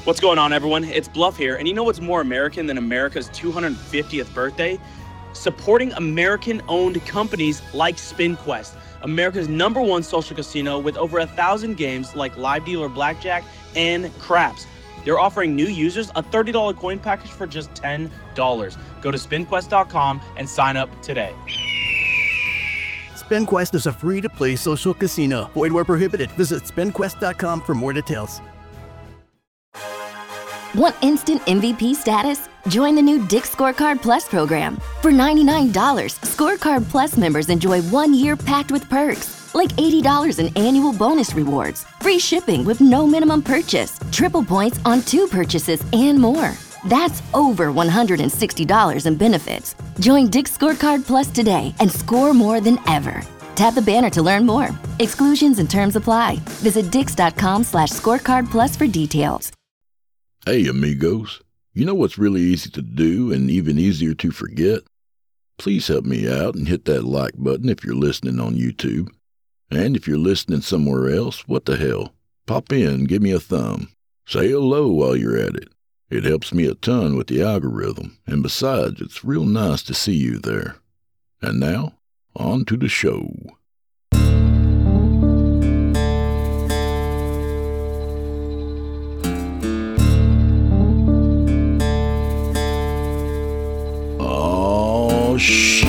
What's going on, everyone? It's Bluff here, and you know what's more American than America's 250th birthday? Supporting American-owned companies like SpinQuest, America's #1 social casino with over 1,000 games like Live Dealer Blackjack and Craps. They're offering new users a $30 coin package for just $10. Go to SpinQuest.com and sign up today. SpinQuest is a free-to-play social casino. Void where prohibited. Visit SpinQuest.com for more details. Want instant MVP status? Join the new Dick's Scorecard Plus program. For $99, Scorecard Plus members enjoy 1 year packed with perks, like $80 in annual bonus rewards, free shipping with no minimum purchase, triple points on 2 purchases, and more. That's over $160 in benefits. Join Dick's Scorecard Plus today and score more than ever. Tap the banner to learn more. Exclusions and terms apply. Visit dix.com/scorecardplus for details. Hey, amigos. You know what's really easy to do and even easier to forget? Please help me out and hit that like button if you're listening on YouTube. And if you're listening somewhere else, what the hell? Pop in, give me a thumb. Say hello while you're at it. It helps me a ton with the algorithm, and besides, it's real nice to see you there. And now, on to the show. Oh, shit.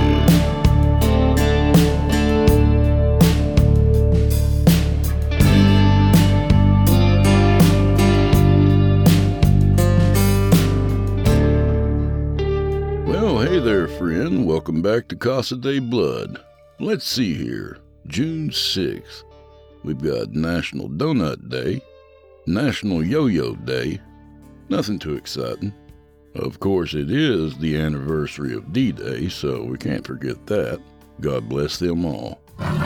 Well, hey there, friend. Welcome back to Casa de Blood. Let's see here. June 6th. We've got National Donut Day, National Yo-Yo Day. Nothing too exciting. Of course, it is the anniversary of D-Day, so we can't forget that. God bless them all.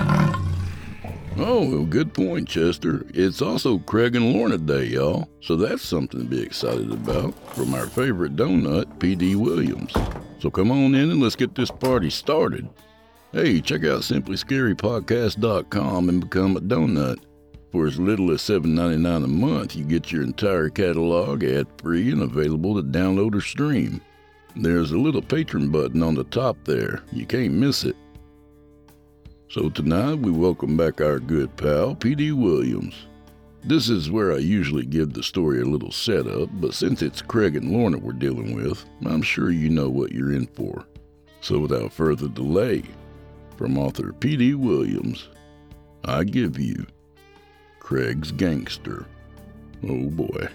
Oh, well, good point, Chester. It's also Craig and Lorna Day, y'all, so that's something to be excited about from our favorite donut, P.D. Williams. So come on in and let's get this party started. Hey, check out simplyscarypodcast.com and become a donut. For as little as $7.99 a month, you get your entire catalog ad-free and available to download or stream. There's a little patron button on the top there. You can't miss it. So tonight, we welcome back our good pal, P.D. Williams. This is where I usually give the story a little setup, but since it's Craig and Lorna we're dealing with, I'm sure you know what you're in for. So without further delay, from author P.D. Williams, I give you Craig's Gangster. Oh boy.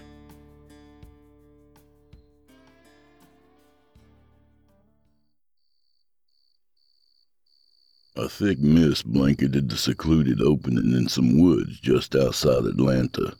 A thick mist blanketed the secluded opening in some woods just outside Atlanta.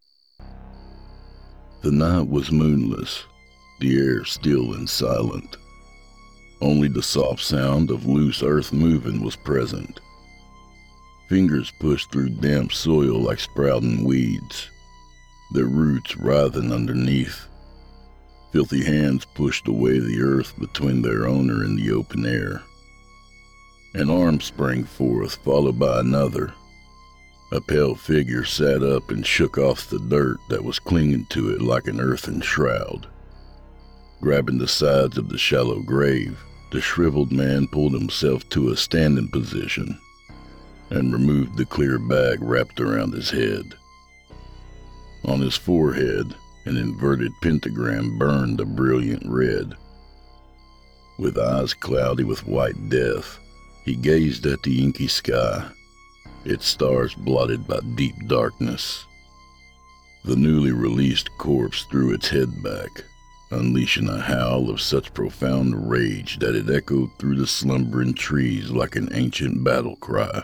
The night was moonless, the air still and silent. Only the soft sound of loose earth moving was present. Fingers pushed through damp soil like sprouting weeds, their roots writhing underneath. Filthy hands pushed away the earth between their owner and the open air. An arm sprang forth, followed by another. A pale figure sat up and shook off the dirt that was clinging to it like an earthen shroud. Grabbing the sides of the shallow grave, the shriveled man pulled himself to a standing position and removed the clear bag wrapped around his head. On his forehead, an inverted pentagram burned a brilliant red. With eyes cloudy with white death, he gazed at the inky sky, its stars blotted by deep darkness. The newly released corpse threw its head back, unleashing a howl of such profound rage that it echoed through the slumbering trees like an ancient battle cry.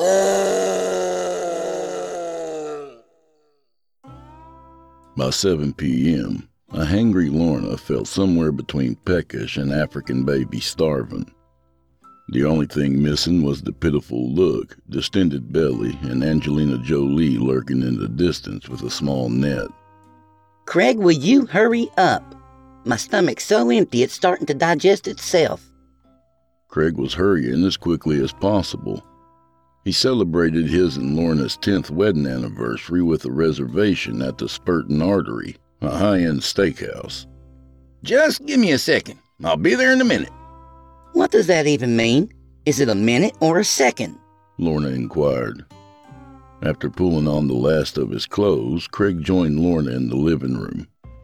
By 7 p.m., a hangry Lorna felt somewhere between peckish and African baby starving. The only thing missing was the pitiful look, distended belly, and Angelina Jolie lurking in the distance with a small net. Craig, will you hurry up? My stomach's so empty it's starting to digest itself. Craig was hurrying as quickly as possible. He celebrated his and Lorna's 10th wedding anniversary with a reservation at the Spurton Artery, a high-end steakhouse. Just give me a second. I'll be there in a minute. What does that even mean? Is it a minute or a second? Lorna inquired. After pulling on the last of his clothes, Craig joined Lorna in the living room.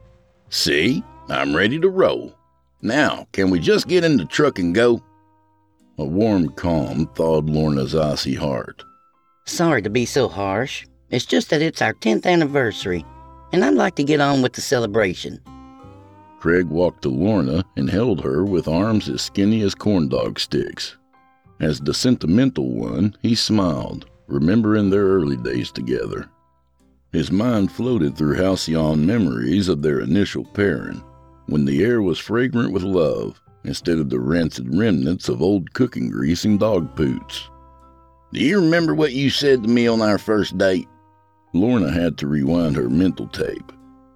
See? I'm ready to roll. Now, can we just get in the truck and go? A warm calm thawed Lorna's icy heart. Sorry to be so harsh. It's just that it's our 10th anniversary, and I'd like to get on with the celebration. Craig walked to Lorna and held her with arms as skinny as corndog sticks. As the sentimental one, he smiled, remembering their early days together. His mind floated through halcyon memories of their initial pairing, when the air was fragrant with love, instead of the rancid remnants of old cooking grease and dog poots. Do you remember what you said to me on our first date? Lorna had to rewind her mental tape.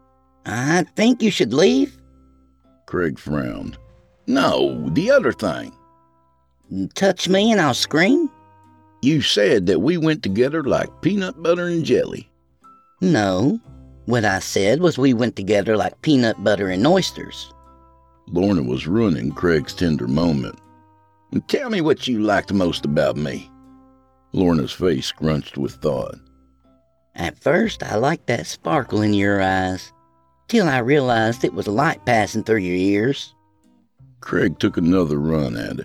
I think you should leave? Craig frowned. No, the other thing. Touch me and I'll scream? You said that we went together like peanut butter and jelly. No, what I said was we went together like peanut butter and oysters. Lorna was ruining Craig's tender moment. Tell me what you liked most about me. Lorna's face scrunched with thought. At first, I liked that sparkle in your eyes, till I realized it was light passing through your ears. Craig took another run at it.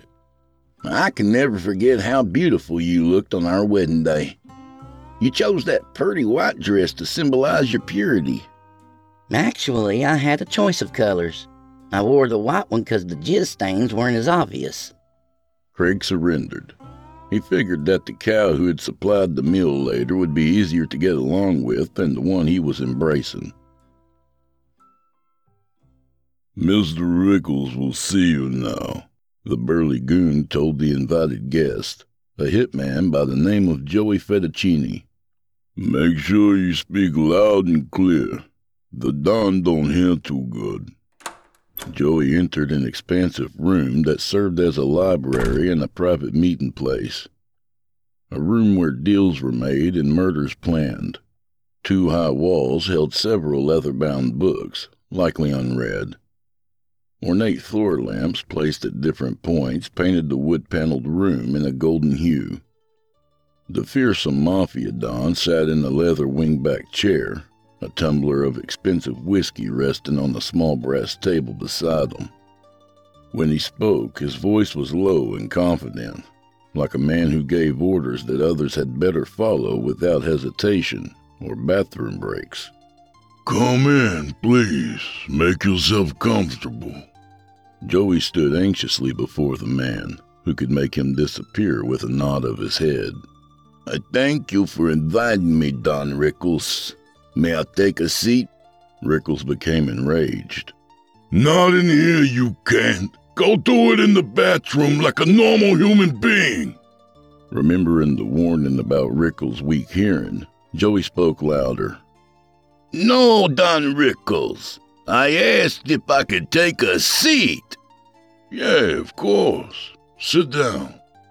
I can never forget how beautiful you looked on our wedding day. You chose that pretty white dress to symbolize your purity. Actually, I had a choice of colors. I wore the white one because the jizz stains weren't as obvious. Craig surrendered. He figured that the cow who had supplied the meal later would be easier to get along with than the one he was embracing. Mr. Rickles will see you now, the burly goon told the invited guest, a hitman by the name of Joey Fettuccini. Make sure you speak loud and clear. The Don don't hear too good. Joey entered an expansive room that served as a library and a private meeting place. A room where deals were made and murders planned. 2 high walls held several leather-bound books, likely unread. Ornate floor lamps placed at different points painted the wood-paneled room in a golden hue. The fearsome Mafia Don sat in a leather wingback chair, a tumbler of expensive whiskey resting on the small brass table beside him. When he spoke, his voice was low and confident, like a man who gave orders that others had better follow without hesitation or bathroom breaks. Come in, please. Make yourself comfortable. Joey stood anxiously before the man, who could make him disappear with a nod of his head. I thank you for inviting me, Don Rickles. May I take a seat? Rickles became enraged. Not in here, you can't. Go do it in the bathroom like a normal human being. Remembering the warning about Rickles' weak hearing, Joey spoke louder. No, Don Rickles. I asked if I could take a seat. Yeah, of course. Sit down.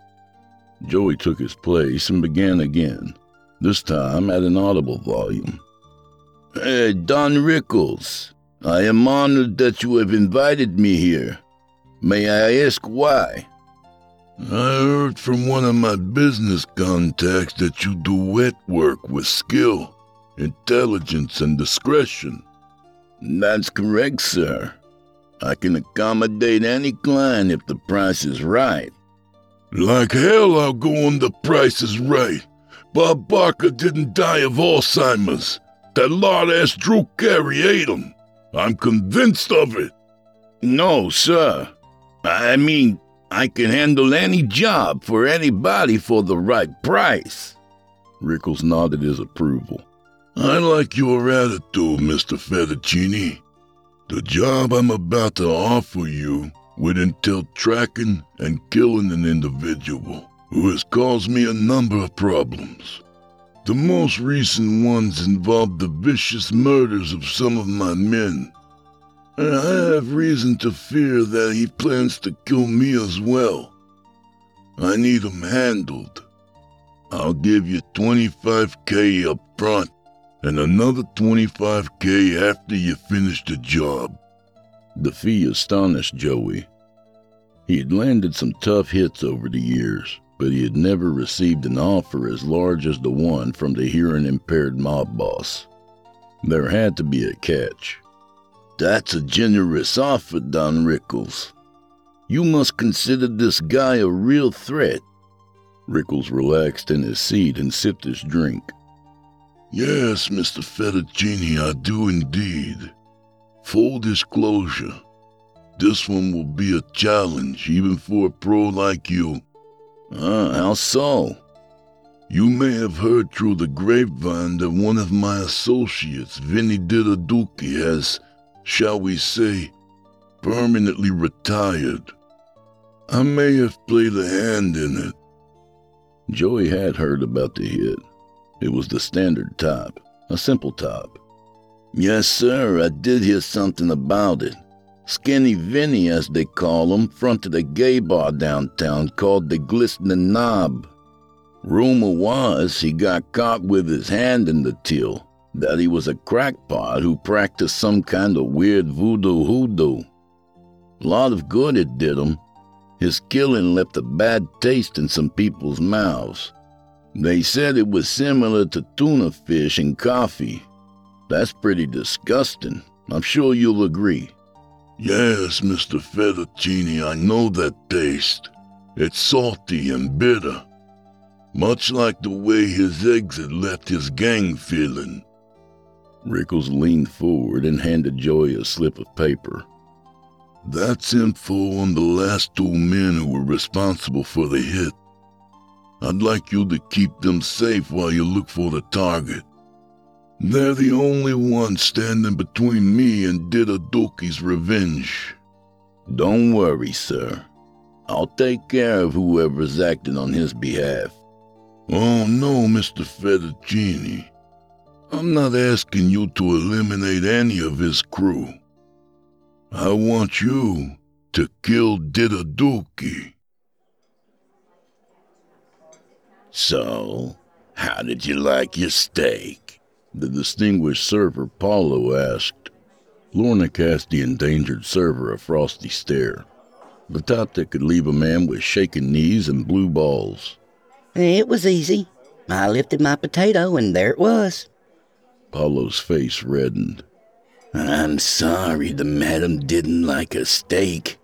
Joey took his place and began again, this time at an audible volume. Hey, Don Rickles, I am honored that you have invited me here. May I ask why? I heard from one of my business contacts that you do wet work with skill, intelligence, and discretion. That's correct, sir. I can accommodate any client if the price is right. Like hell I'll go on the Price is Right. Bob Barker didn't die of Alzheimer's. That lard-ass Drew Carey ate him. I'm convinced of it. No, sir. I mean, I can handle any job for anybody for the right price. Rickles nodded his approval. I like your attitude, Mr. Fettuccini. The job I'm about to offer you would entail tracking and killing an individual who has caused me a number of problems. The most recent ones involved the vicious murders of some of my men. And I have reason to fear that he plans to kill me as well. I need him handled. I'll give you $25K up front and another $25K after you finish the job. The fee astonished Joey. He had landed some tough hits over the years, but he had never received an offer as large as the one from the hearing-impaired mob boss. There had to be a catch. That's a generous offer, Don Rickles. You must consider this guy a real threat. Rickles relaxed in his seat and sipped his drink. Yes, Mr. Fettuccini, I do indeed. Full disclosure, this one will be a challenge even for a pro like you. How so? You may have heard through the grapevine that one of my associates, Vinny Didaduki, has, shall we say, permanently retired. I may have played a hand in it. Joey had heard about the hit. It was the standard type, a simple type. Yes, sir, I did hear something about it. Skinny Vinny, as they call him, fronted a gay bar downtown called the Glistening Knob. Rumor was he got caught with his hand in the till, that he was a crackpot who practiced some kind of weird voodoo hoodoo. A lot of good it did him. His killing left a bad taste in some people's mouths. They said it was similar to tuna fish and coffee. That's pretty disgusting. I'm sure you'll agree. Yes, Mr. Fettuccini, I know that taste. It's salty and bitter. Much like the way his exit left his gang feeling. Rickles leaned forward and handed Joey a slip of paper. That's info on the last 2 men who were responsible for the hit. I'd like you to keep them safe while you look for the target. They're the only ones standing between me and Didaduki's revenge. Don't worry, sir. I'll take care of whoever's acting on his behalf. Oh, no, Mr. Fettuccini. I'm not asking you to eliminate any of his crew. I want you to kill Didaduki. So, how did you like your steak? The distinguished server Paulo asked. Lorna cast the endangered server a frosty stare, the type that could leave a man with shaking knees and blue balls. It was easy. I lifted my potato and there it was. Paulo's face reddened. I'm sorry the madam didn't like a steak.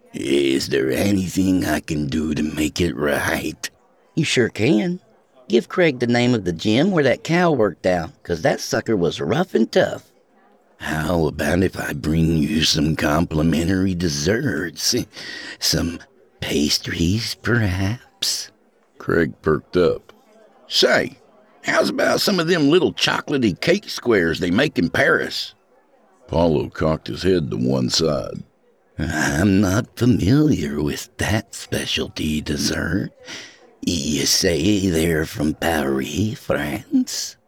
Is there anything I can do to make it right? You sure can. Give Craig the name of the gym where that cow worked out, 'cause that sucker was rough and tough. How about if I bring you some complimentary desserts? Some pastries, perhaps? Craig perked up. Say, how's about some of them little chocolatey cake squares they make in Paris? Paulo cocked his head to one side. I'm not familiar with that specialty dessert. You say they're from Paris, France?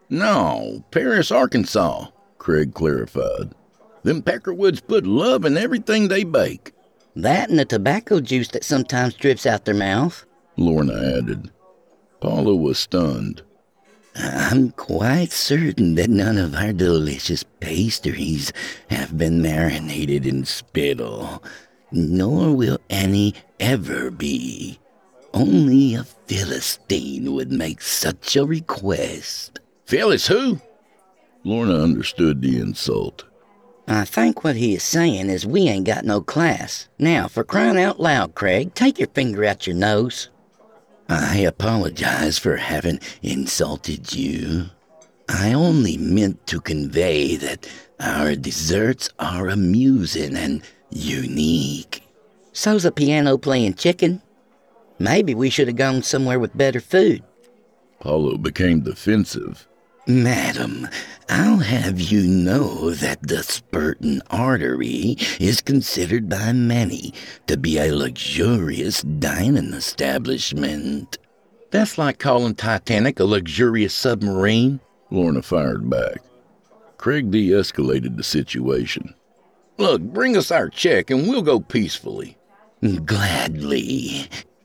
No, Paris, Arkansas, Craig clarified. Them Peckerwoods put love in everything they bake. That and the tobacco juice that sometimes drips out their mouth, Lorna added. Paulo was stunned. I'm quite certain that none of our delicious pastries have been marinated in spittle, nor will any ever be. Only a Philistine would make such a request. Phyllis who? Lorna understood the insult. I think what he is saying is we ain't got no class. Now, for crying out loud, Craig, take your finger out your nose. I apologize for having insulted you. I only meant to convey that our desserts are amusing and unique. So's a piano-playing chicken. Maybe we should have gone somewhere with better food. Paulo became defensive. Madam, I'll have you know that the Spurton Artery is considered by many to be a luxurious dining establishment. That's like calling Titanic a luxurious submarine, Lorna fired back. Craig de-escalated the situation. Look, bring us our check and we'll go peacefully. Gladly.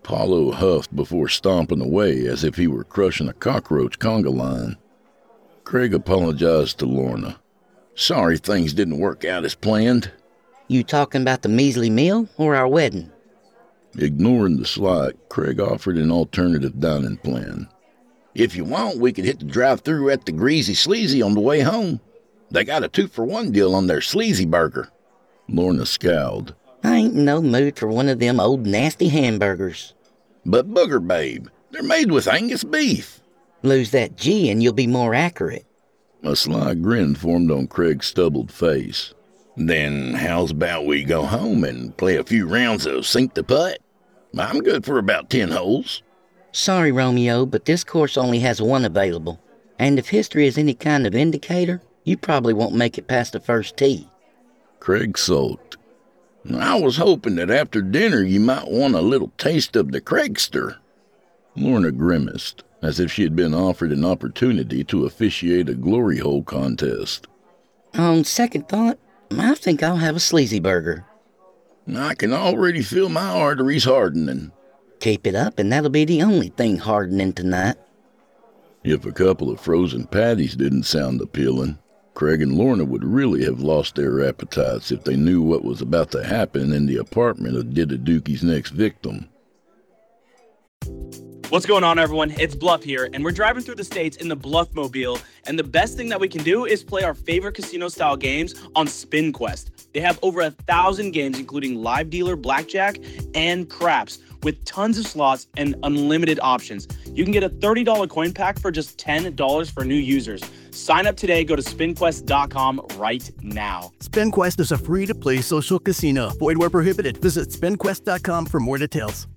Paulo huffed before stomping away as if he were crushing a cockroach conga line. Craig apologized to Lorna. Sorry things didn't work out as planned. You talking about the measly meal or our wedding? Ignoring the slight, Craig offered an alternative dining plan. If you want, we could hit the drive-thru at the Greasy Sleazy on the way home. They got a 2-for-1 deal on their Sleazy burger. Lorna scowled. I ain't in no mood for one of them old nasty hamburgers. But Booger Babe, they're made with Angus beef. Lose that G and you'll be more accurate. A sly grin formed on Craig's stubbled face. Then how's about we go home and play a few rounds of Sink the Putt? I'm good for about 10 holes. Sorry, Romeo, but this course only has one available. And if history is any kind of indicator, you probably won't make it past the first tee. Craig sulked. I was hoping that after dinner you might want a little taste of the Craigster. Lorna grimaced, as if she had been offered an opportunity to officiate a glory hole contest. On second thought, I think I'll have a Sleazy burger. I can already feel my arteries hardening. Keep it up and that'll be the only thing hardening tonight. If a couple of frozen patties didn't sound appealing, Craig and Lorna would really have lost their appetites if they knew what was about to happen in the apartment of Didaduki's next victim. What's going on, everyone? It's Bluff here, and we're driving through the states in the Bluffmobile, and the best thing that we can do is play our favorite casino-style games on SpinQuest. They have over 1,000 games, including live dealer blackjack and craps, with tons of slots and unlimited options. You can get a $30 coin pack for just $10 for new users. Sign up today. Go to spinquest.com right now. SpinQuest is a free-to-play social casino. Void where prohibited. Visit spinquest.com for more details.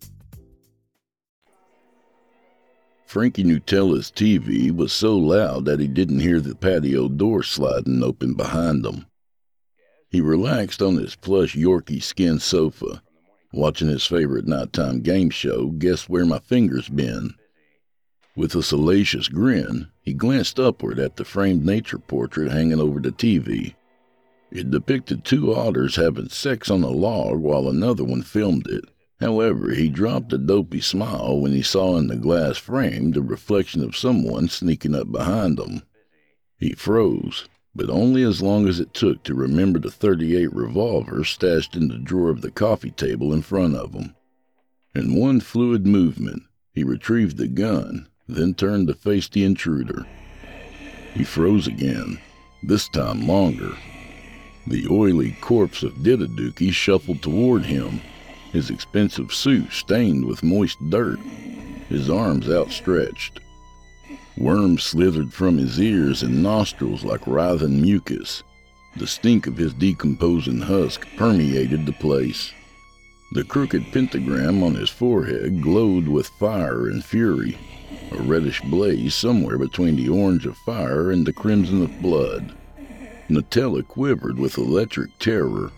Frankie Nutella's TV was so loud that he didn't hear the patio door sliding open behind him. He relaxed on his plush Yorkie skin sofa, watching his favorite nighttime game show, Guess Where My Fingers Been. With a salacious grin, he glanced upward at the framed nature portrait hanging over the TV. It depicted 2 otters having sex on a log while another one filmed it. However, he dropped a dopey smile when he saw in the glass frame the reflection of someone sneaking up behind him. He froze, but only as long as it took to remember the .38 revolver stashed in the drawer of the coffee table in front of him. In one fluid movement, he retrieved the gun, then turned to face the intruder. He froze again, this time longer. The oily corpse of Didaduki shuffled toward him, his expensive suit stained with moist dirt, his arms outstretched. Worms slithered from his ears and nostrils like writhing mucus. The stink of his decomposing husk permeated the place. The crooked pentagram on his forehead glowed with fire and fury, a reddish blaze somewhere between the orange of fire and the crimson of blood. Nutella quivered with electric terror.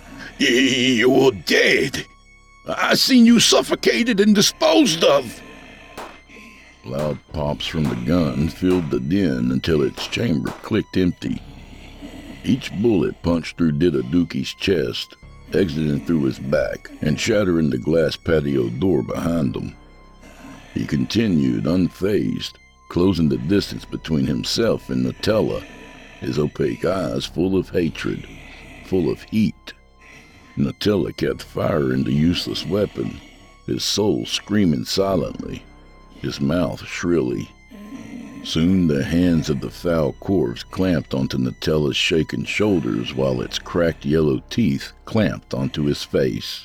You're dead! I seen you suffocated and disposed of! Loud pops from the gun filled the den until its chamber clicked empty. Each bullet punched through Didaduki's chest, exiting through his back and shattering the glass patio door behind him. He continued unfazed, closing the distance between himself and Nutella, his opaque eyes full of hatred, full of heat. Nutella kept firing the useless weapon, his soul screaming silently, his mouth shrilly. Soon the hands of the foul corpse clamped onto Nutella's shaken shoulders while its cracked yellow teeth clamped onto his face.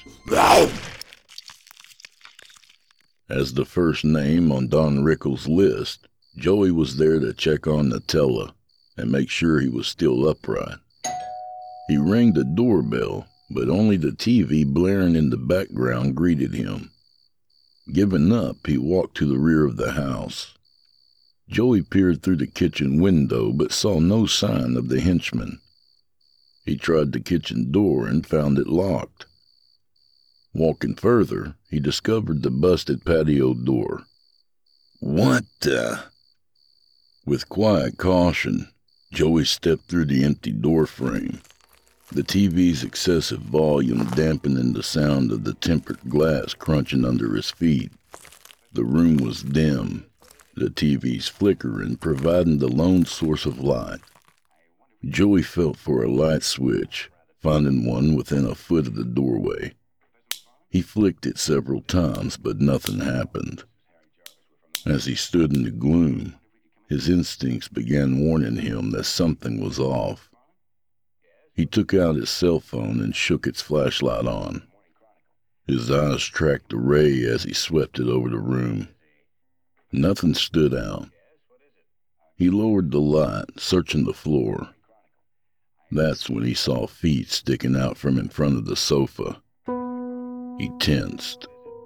As the first name on Don Rickles' list, Joey was there to check on Nutella and make sure he was still upright. He rang the doorbell, but only the TV blaring in the background greeted him. Giving up, he walked to the rear of the house. Joey peered through the kitchen window but saw no sign of the henchman. He tried the kitchen door and found it locked. Walking further, he discovered the busted patio door. What the? With quiet caution, Joey stepped through the empty door frame. The TV's excessive volume dampening the sound of the tempered glass crunching under his feet. The room was dim, the TV's flickering, providing the lone source of light. Joey felt for a light switch, finding one within a foot of the doorway. He flicked it several times, but nothing happened. As he stood in the gloom, his instincts began warning him that something was off. He took out his cell phone and shook its flashlight on. His eyes tracked the ray as he swept it over the room. Nothing stood out. He lowered the light, searching the floor. That's when he saw feet sticking out from in front of the sofa. He tensed.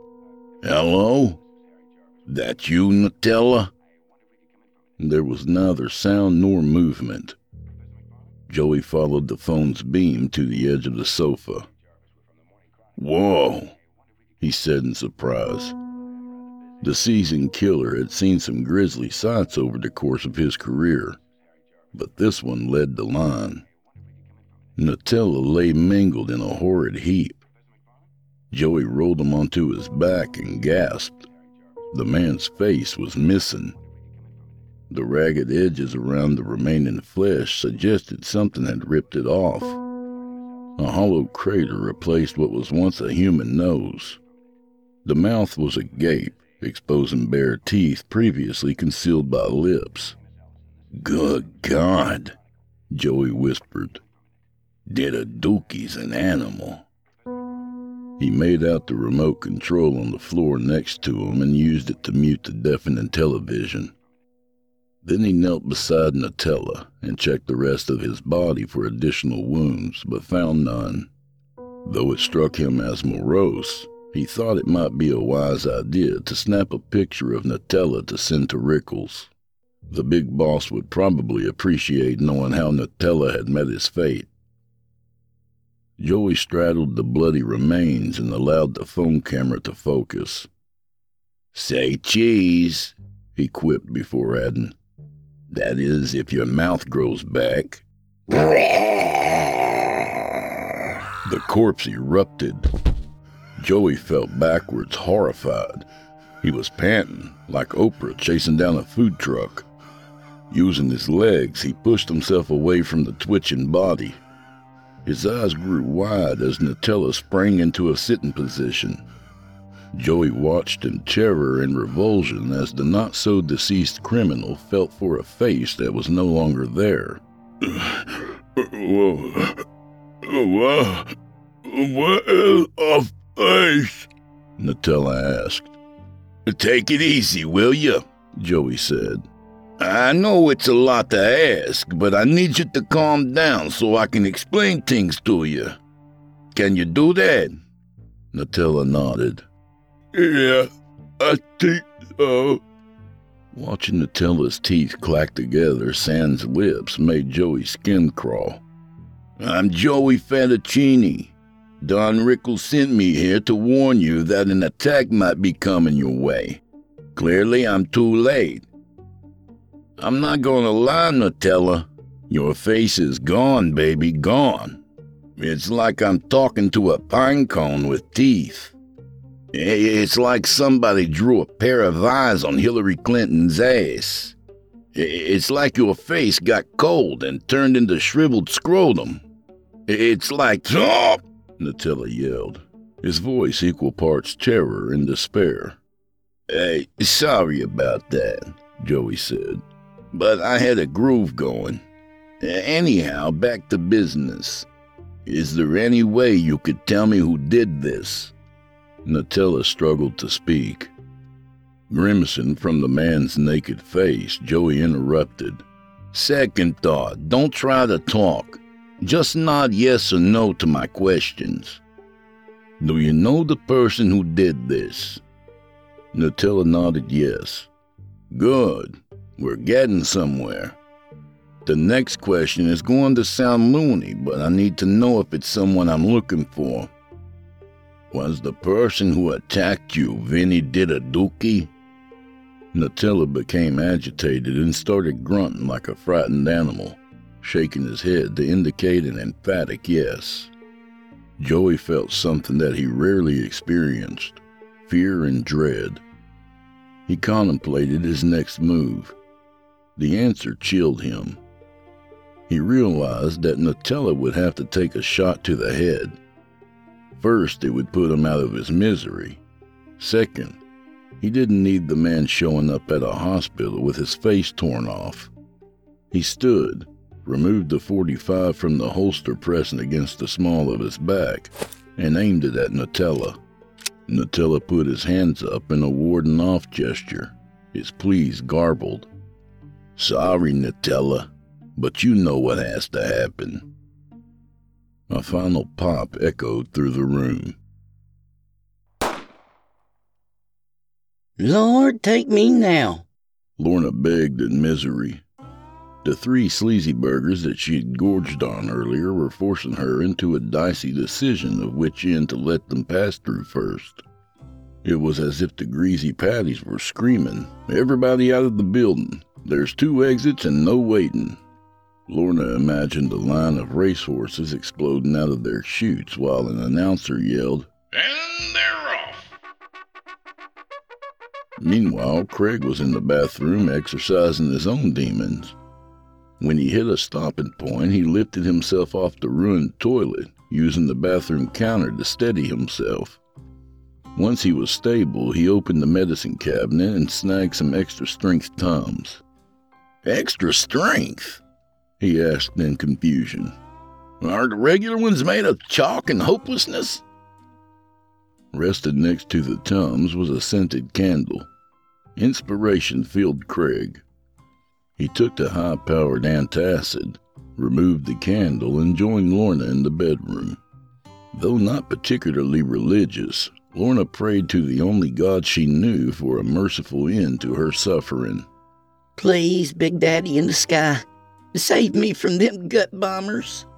Hello? That you, Nutella? There was neither sound nor movement. Joey followed the phone's beam to the edge of the sofa. Whoa, he said in surprise. The seasoned killer had seen some grisly sights over the course of his career, but this one led the line. Nutella lay mangled in a horrid heap. Joey rolled him onto his back and gasped. The man's face was missing. The ragged edges around the remaining flesh suggested something had ripped it off. A hollow crater replaced what was once a human nose. The mouth was agape, exposing bare teeth previously concealed by lips. Good God, Joey whispered. Did a Dookie's an animal? He made out the remote control on the floor next to him and used it to mute the deafening television. Then he knelt beside Nutella and checked the rest of his body for additional wounds, but found none. Though it struck him as morose, he thought it might be a wise idea to snap a picture of Nutella to send to Rickles. The big boss would probably appreciate knowing how Nutella had met his fate. Joey straddled the bloody remains and allowed the phone camera to focus. Say cheese, he quipped before adding. That is, if your mouth grows back. The corpse erupted. Joey fell backwards, horrified. He was panting, like Oprah chasing down a food truck. Using his legs, he pushed himself away from the twitching body. His eyes grew wide as Nutella sprang into a sitting position. Joey watched in terror and revulsion as the not-so-deceased criminal felt for a face that was no longer there. What is a face? Nutella asked. Take it easy, will you? Joey said. I know it's a lot to ask, but I need you to calm down so I can explain things to you. Can you do that? Nutella nodded. Yeah, I think so. Watching Nutella's teeth clack together, sans lips made Joey's skin crawl. I'm Joey Fettuccini. Don Rickles sent me here to warn you that an attack might be coming your way. Clearly, I'm too late. I'm not gonna lie, Nutella. Your face is gone, baby, gone. It's like I'm talking to a pine cone with teeth. It's like somebody drew a pair of eyes on Hillary Clinton's ass. It's like your face got cold and turned into shriveled scrotum. It's like... Oh! Nutella yelled, his voice equal parts terror and despair. Hey, sorry about that, Joey said. But I had a groove going. Anyhow, back to business. Is there any way you could tell me who did this? Nutella struggled to speak. Grimacing from the man's naked face, Joey interrupted. Second thought, don't try to talk. Just nod yes or no to my questions. Do you know the person who did this? Nutella nodded yes. Good. We're getting somewhere. The next question is going to sound loony, but I need to know if it's someone I'm looking for. Was the person who attacked you Vinny Dookie? Nutella became agitated and started grunting like a frightened animal. shaking his head to indicate an emphatic yes. Joey felt something that he rarely experienced, fear and dread. He contemplated his next move. The answer chilled him. He realized that Nutella would have to take a shot to the head. First, it would put him out of his misery. Second, he didn't need the man showing up at a hospital with his face torn off. He stood, removed the .45 from the holster pressing against the small of his back, and aimed it at Nutella. Nutella put his hands up in a warding off gesture, his pleas garbled. "Sorry, Nutella, but you know what has to happen." A final pop echoed through the room. "Lord, take me now," Lorna begged in misery. The 3 sleazy burgers that she'd gorged on earlier were forcing her into a dicey decision of which end to let them pass through first. It was as if the greasy patties were screaming, "Everybody out of the building. There's 2 exits and no waiting." Lorna imagined a line of racehorses exploding out of their chutes while an announcer yelled, "And they're off." Meanwhile, Craig was in the bathroom exercising his own demons. When he hit a stopping point, he lifted himself off the ruined toilet, using the bathroom counter to steady himself. Once he was stable, he opened the medicine cabinet and snagged some extra-strength Tums. "Extra strength?" he asked in confusion. "Are the regular ones made of chalk and hopelessness?" Rested next to the Tums was a scented candle. Inspiration filled Craig. He took the high-powered antacid, removed the candle, and joined Lorna in the bedroom. Though not particularly religious, Lorna prayed to the only God she knew for a merciful end to her suffering. "Please, Big Daddy in the sky, save me from them gut bombers."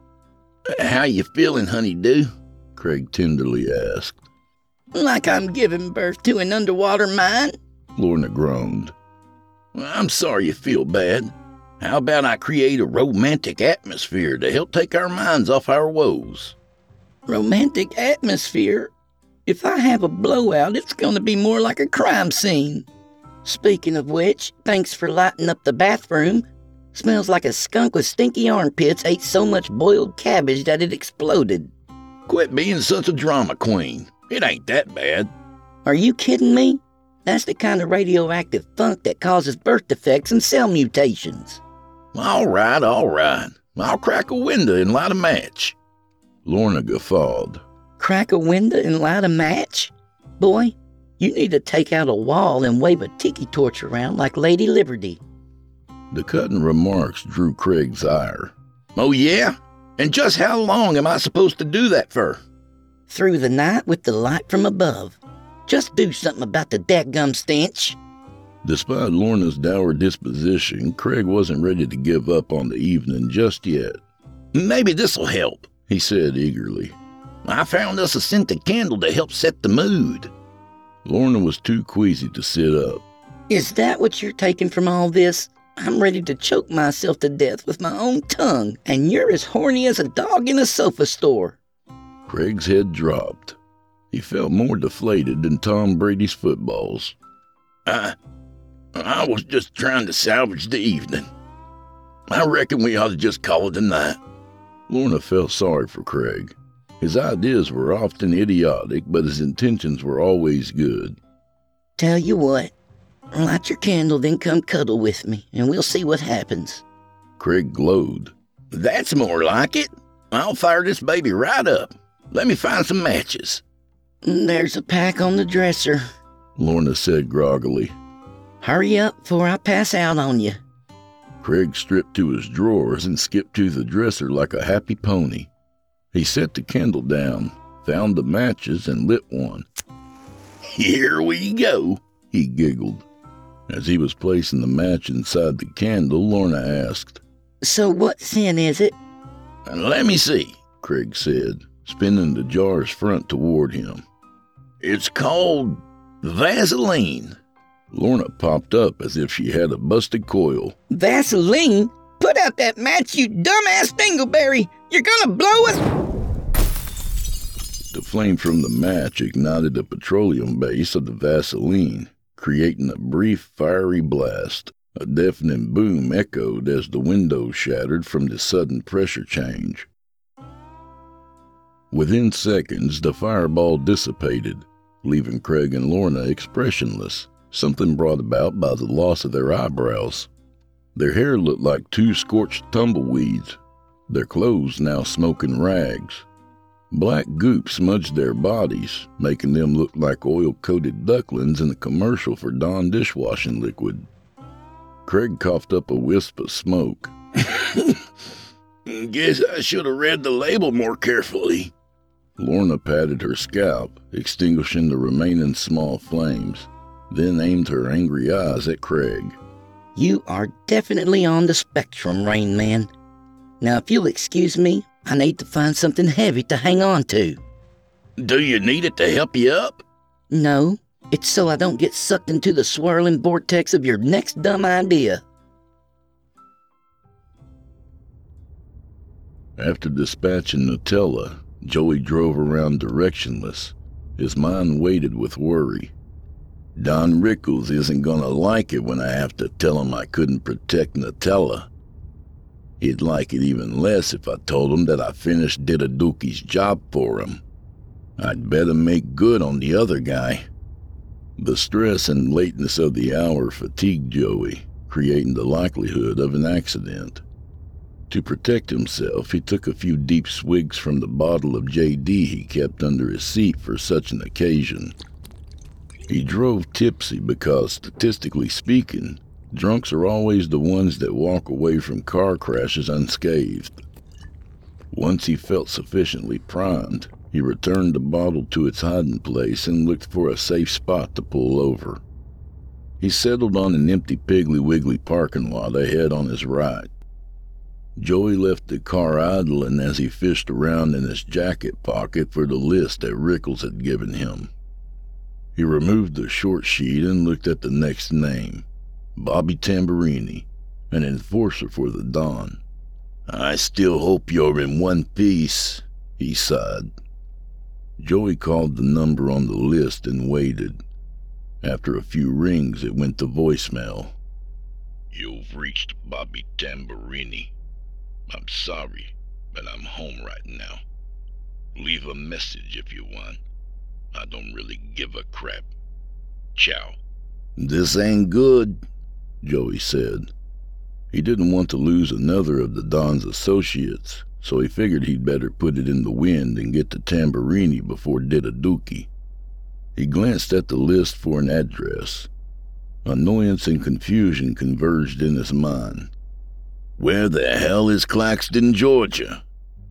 "How you feeling, honey-do?" Craig tenderly asked. "Like I'm giving birth to an underwater mine." Lorna groaned. "I'm sorry you feel bad. How about I create a romantic atmosphere to help take our minds off our woes?" "Romantic atmosphere? If I have a blowout, it's going to be more like a crime scene. Speaking of which, thanks for lighting up the bathroom. Smells like a skunk with stinky armpits ate so much boiled cabbage that it exploded." "Quit being such a drama queen. It ain't that bad." "Are you kidding me? That's the kind of radioactive funk that causes birth defects and cell mutations." All right. I'll crack a window and light a match." Lorna guffawed. "Crack a window and light a match? Boy, you need to take out a wall and wave a tiki torch around like Lady Liberty." The cutting remarks drew Craig's ire. "Oh yeah? And just how long am I supposed to do that for?" "Through the night with the light from above. Just do something about the dadgum stench." Despite Lorna's dour disposition, Craig wasn't ready to give up on the evening just yet. "Maybe this'll help," he said eagerly. "I found us a scented candle to help set the mood." Lorna was too queasy to sit up. "Is that what you're taking from all this? I'm ready to choke myself to death with my own tongue, and you're as horny as a dog in a sofa store." Craig's head dropped. He felt more deflated than Tom Brady's footballs. I was just trying to salvage the evening. I reckon we ought to just call it a night." Lorna felt sorry for Craig. His ideas were often idiotic, but his intentions were always good. "Tell you what, light your candle, then come cuddle with me, and we'll see what happens." Craig glowed. "That's more like it. I'll fire this baby right up. Let me find some matches." "There's a pack on the dresser," Lorna said groggily. "Hurry up before I pass out on you." Craig stripped to his drawers and skipped to the dresser like a happy pony. He set the candle down, found the matches, and lit one. "Here we go," he giggled. As he was placing the match inside the candle, Lorna asked, "So what sin is it?" "Let me see," Craig said, spinning the jar's front toward him. "It's called Vaseline." Lorna popped up as if she had a busted coil. "Vaseline? Puh! Put out that match, you dumbass dingleberry! You're gonna blow us! The flame from the match ignited the petroleum base of the Vaseline, creating a brief fiery blast. A deafening boom echoed as the windows shattered from the sudden pressure change. Within seconds, the fireball dissipated, leaving Craig and Lorna expressionless, something brought about by the loss of their eyebrows. Their hair looked like two scorched tumbleweeds, their clothes now smoking rags. Black goop smudged their bodies, making them look like oil-coated ducklings in a commercial for Dawn dishwashing liquid. Craig coughed up a wisp of smoke. Guess I should have read the label more carefully. Lorna patted her scalp, extinguishing the remaining small flames, then aimed her angry eyes at Craig. You are definitely on the spectrum, Rain Man. Now, if you'll excuse me, I need to find something heavy to hang on to. Do you need it to help you up? No, it's so I don't get sucked into the swirling vortex of your next dumb idea. After dispatching Nutella, Joey drove around directionless, his mind weighted with worry. Don Rickles isn't gonna like it when I have to tell him I couldn't protect Nutella. He'd like it even less if I told him that I finished Didaduki's job for him. I'd better make good on the other guy. The stress and lateness of the hour fatigued Joey, creating the likelihood of an accident. To protect himself, he took a few deep swigs from the bottle of J.D. he kept under his seat for such an occasion. He drove tipsy because, statistically speaking, drunks are always the ones that walk away from car crashes unscathed. Once he felt sufficiently primed, he returned the bottle to its hiding place and looked for a safe spot to pull over. He settled on an empty Piggly Wiggly parking lot ahead on his right. Joey left the car idling as he fished around in his jacket pocket for the list that Rickles had given him. He removed the short sheet and looked at the next name, Bobby Tamburini, an enforcer for the Dawn. I still hope you're in one piece, he sighed. Joey called the number on the list and waited. After a few rings, it went to voicemail. You've reached Bobby Tamburini. I'm sorry, but I'm home right now. Leave a message if you want. I don't really give a crap. Ciao. This ain't good, Joey said. He didn't want to lose another of the Don's associates, so he figured he'd better put it in the wind and get to Tamburini before Didaduki. He glanced at the list for an address. Annoyance and confusion converged in his mind. Where the hell is Claxton, Georgia?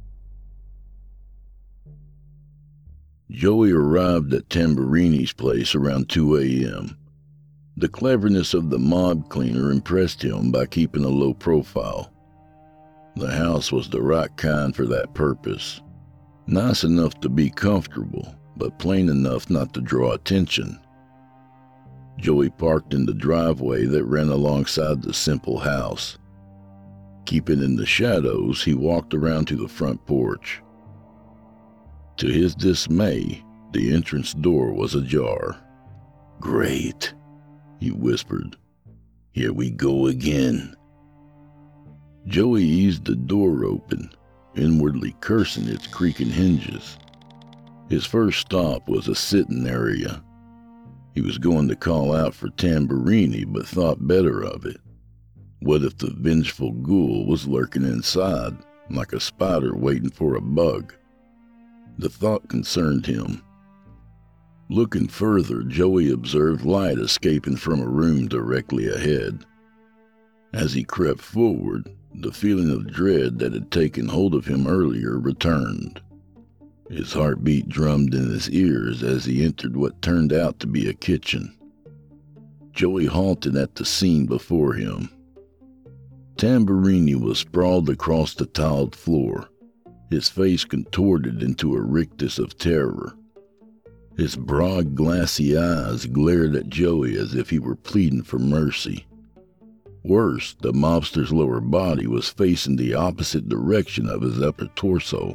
Joey arrived at Tamburini's place around 2 a.m. The cleverness of the mob cleaner impressed him by keeping a low profile. The house was the right kind for that purpose. Nice enough to be comfortable, but plain enough not to draw attention. Joey parked in the driveway that ran alongside the simple house. Keeping in the shadows, he walked around to the front porch. To his dismay, the entrance door was ajar. Great, he whispered. Here we go again. Joey eased the door open, inwardly cursing its creaking hinges. His first stop was a sitting area. He was going to call out for Tamburini, but thought better of it. What if the vengeful ghoul was lurking inside, like a spider waiting for a bug? The thought concerned him. Looking further, Joey observed light escaping from a room directly ahead. As he crept forward, the feeling of dread that had taken hold of him earlier returned. His heartbeat drummed in his ears as he entered what turned out to be a kitchen. Joey halted at the scene before him. Tamburini was sprawled across the tiled floor, his face contorted into a rictus of terror. His broad, glassy eyes glared at Joey as if he were pleading for mercy. Worse, the mobster's lower body was facing the opposite direction of his upper torso.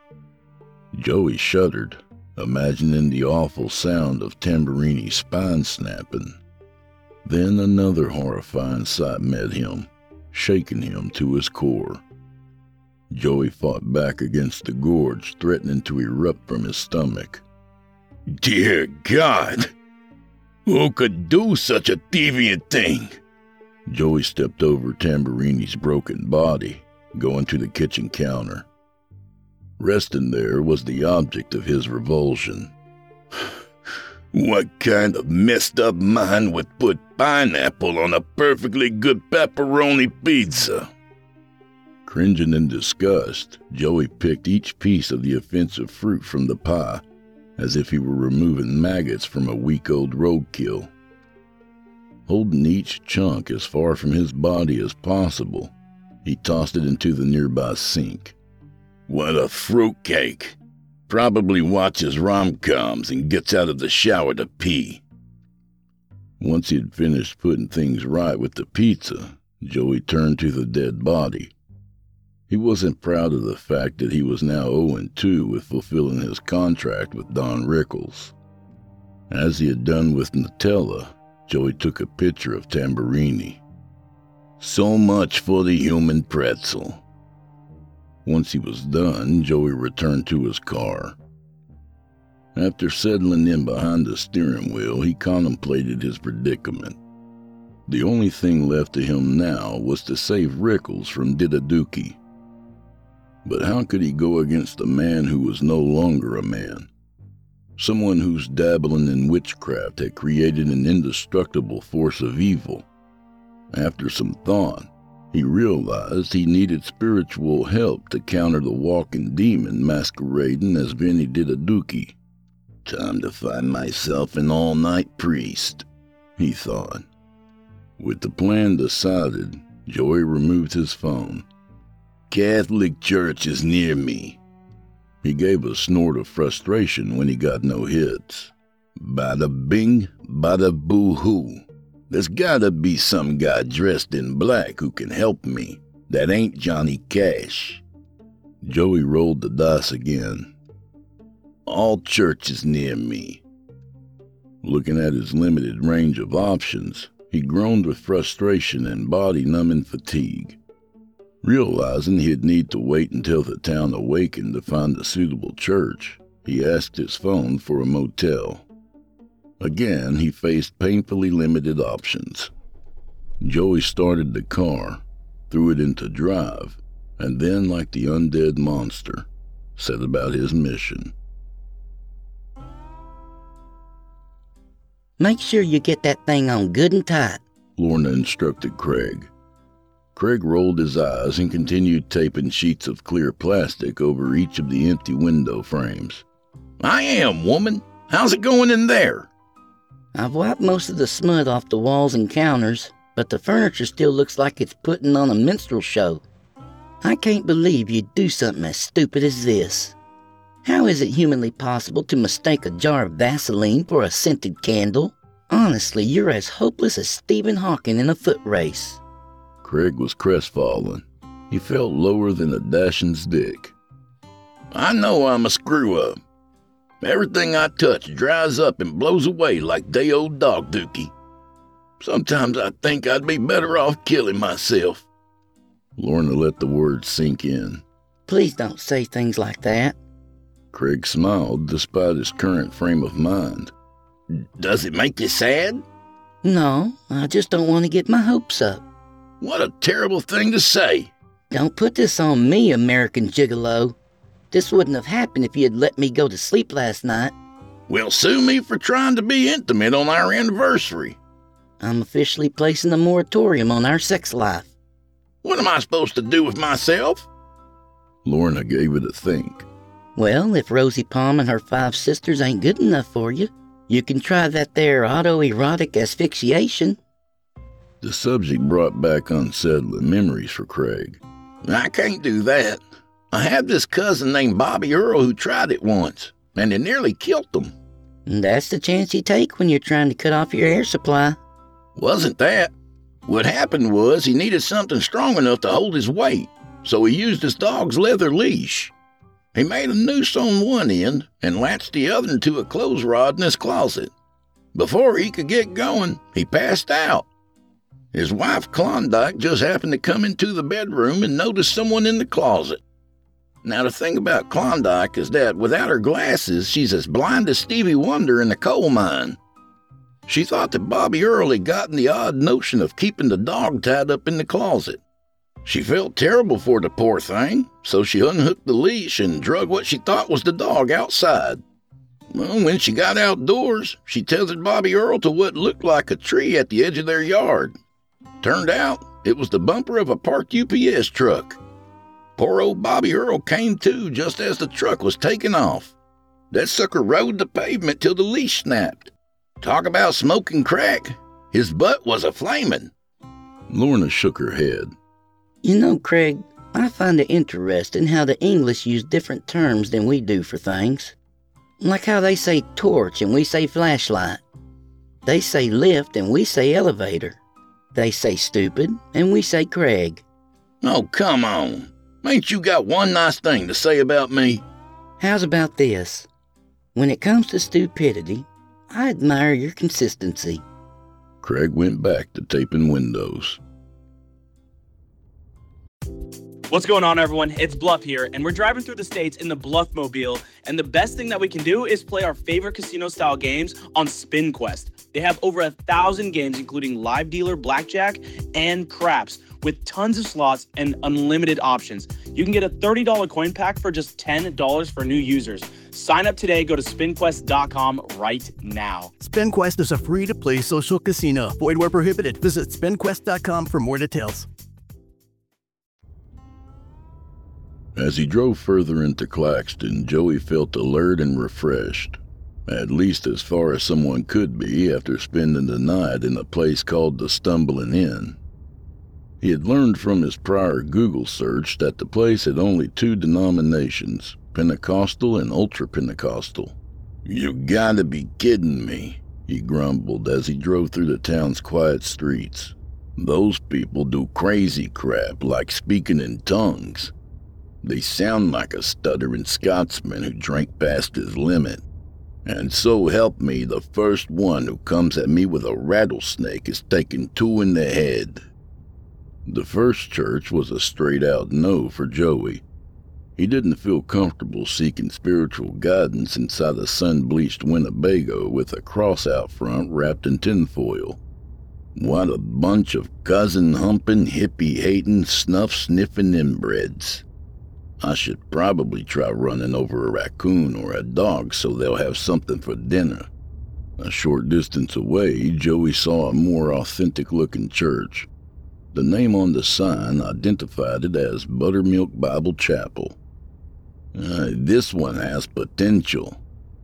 Joey shuddered, imagining the awful sound of Tamburini's spine snapping. Then another horrifying sight met him, shaking him to his core. Joey fought back against the gorge, threatening to erupt from his stomach. Dear God! Who could do such a deviant thing? Joey stepped over Tamburini's broken body, going to the kitchen counter. Resting there was the object of his revulsion. What kind of messed up mind would put pineapple on a perfectly good pepperoni pizza? Cringing in disgust, Joey picked each piece of the offensive fruit from the pie, as if he were removing maggots from a week-old roadkill. Holding each chunk as far from his body as possible, he tossed it into the nearby sink. What a fruitcake! Probably watches rom-coms and gets out of the shower to pee. Once he had finished putting things right with the pizza, Joey turned to the dead body. He wasn't proud of the fact that he was now 0-2 with fulfilling his contract with Don Rickles. As he had done with Nutella, Joey took a picture of Tamburini. So much for the human pretzel. Once he was done, Joey returned to his car. After settling in behind the steering wheel, he contemplated his predicament. The only thing left to him now was to save Rickles from Didaduki. But how could he go against a man who was no longer a man? Someone whose dabbling in witchcraft had created an indestructible force of evil. After some thought, he realized he needed spiritual help to counter the walking demon masquerading as Vinny Didaduki. Time to find myself an all-night priest, he thought. With the plan decided, Joey removed his phone. Catholic Church is near me. He gave a snort of frustration when he got no hits. Bada bing, bada boo-hoo. There's gotta be some guy dressed in black who can help me. That ain't Johnny Cash. Joey rolled the dice again. All churches near me. Looking at his limited range of options, he groaned with frustration and body-numbing fatigue. Realizing he'd need to wait until the town awakened to find a suitable church, he asked his phone for a motel. Again, he faced painfully limited options. Joey started the car, threw it into drive, and then, like the undead monster, set about his mission. Make sure you get that thing on good and tight, Lorna instructed Craig. Craig rolled his eyes and continued taping sheets of clear plastic over each of the empty window frames. I am, woman. How's it going in there? I've wiped most of the smut off the walls and counters, but the furniture still looks like it's putting on a minstrel show. I can't believe you'd do something as stupid as this. How is it humanly possible to mistake a jar of Vaseline for a scented candle? Honestly, you're as hopeless as Stephen Hawking in a foot race. Craig was crestfallen. He felt lower than a dachshund's dick. I know I'm a screw-up. Everything I touch dries up and blows away like day-old dog dookie. Sometimes I think I'd be better off killing myself. Lorna let the words sink in. Please don't say things like that. Craig smiled despite his current frame of mind. Does it make you sad? No, I just don't want to get my hopes up. What a terrible thing to say. Don't put this on me, American Gigolo. This wouldn't have happened if you had let me go to sleep last night. Well, sue me for trying to be intimate on our anniversary. I'm officially placing a moratorium on our sex life. What am I supposed to do with myself? Lorna gave it a think. Well, if Rosie Palm and her 5 sisters ain't good enough for you, you can try that there autoerotic asphyxiation. The subject brought back unsettling memories for Craig. I can't do that. I have this cousin named Bobby Earl who tried it once, and it nearly killed him. That's the chance you take when you're trying to cut off your air supply. Wasn't that. What happened was he needed something strong enough to hold his weight, so he used his dog's leather leash. He made a noose on one end and latched the other into a clothes rod in his closet. Before he could get going, he passed out. His wife, Klondike, just happened to come into the bedroom and noticed someone in the closet. Now, the thing about Klondike is that without her glasses, she's as blind as Stevie Wonder in the coal mine. She thought that Bobby Earl had gotten the odd notion of keeping the dog tied up in the closet. She felt terrible for the poor thing, so she unhooked the leash and drug what she thought was the dog outside. Well, when she got outdoors, she tethered Bobby Earl to what looked like a tree at the edge of their yard. Turned out, it was the bumper of a parked UPS truck. Poor old Bobby Earl came to just as the truck was taking off. That sucker rode the pavement till the leash snapped. Talk about smoking crack. His butt was a-flamin'. Lorna shook her head. You know, Craig, I find it interesting how the English use different terms than we do for things. Like how they say torch and we say flashlight. They say lift and we say elevator. They say stupid and we say Craig. Oh, come on. Ain't you got one nice thing to say about me? How's about this? When it comes to stupidity, I admire your consistency. Craig went back to taping windows. What's going on, everyone? It's Bluff here, and we're driving through the states in the Bluffmobile, and the best thing that we can do is play our favorite casino-style games on SpinQuest. They have over 1,000 games, including live dealer blackjack and craps, with tons of slots and unlimited options. You can get a $30 coin pack for just $10 for new users. Sign up today. Go to spinquest.com right now. SpinQuest is a free-to-play social casino. Void where prohibited. Visit spinquest.com for more details. As he drove further into Claxton, Joey felt alert and refreshed, at least as far as someone could be after spending the night in a place called the Stumbling Inn. He had learned from his prior Google search that the place had only two denominations, Pentecostal and Ultra-Pentecostal. You gotta be kidding me, he grumbled as he drove through the town's quiet streets. Those people do crazy crap like speaking in tongues. They sound like a stuttering Scotsman who drank past his limit. And so help me, the first one who comes at me with a rattlesnake is taking two in the head. The first church was a straight-out no for Joey. He didn't feel comfortable seeking spiritual guidance inside a sun-bleached Winnebago with a cross out front wrapped in tinfoil. What a bunch of cousin-humping, hippie-hating, snuff-sniffing inbreds. I should probably try running over a raccoon or a dog so they'll have something for dinner. A short distance away, Joey saw a more authentic-looking church. The name on the sign identified it as Buttermilk Bible Chapel. This one has potential.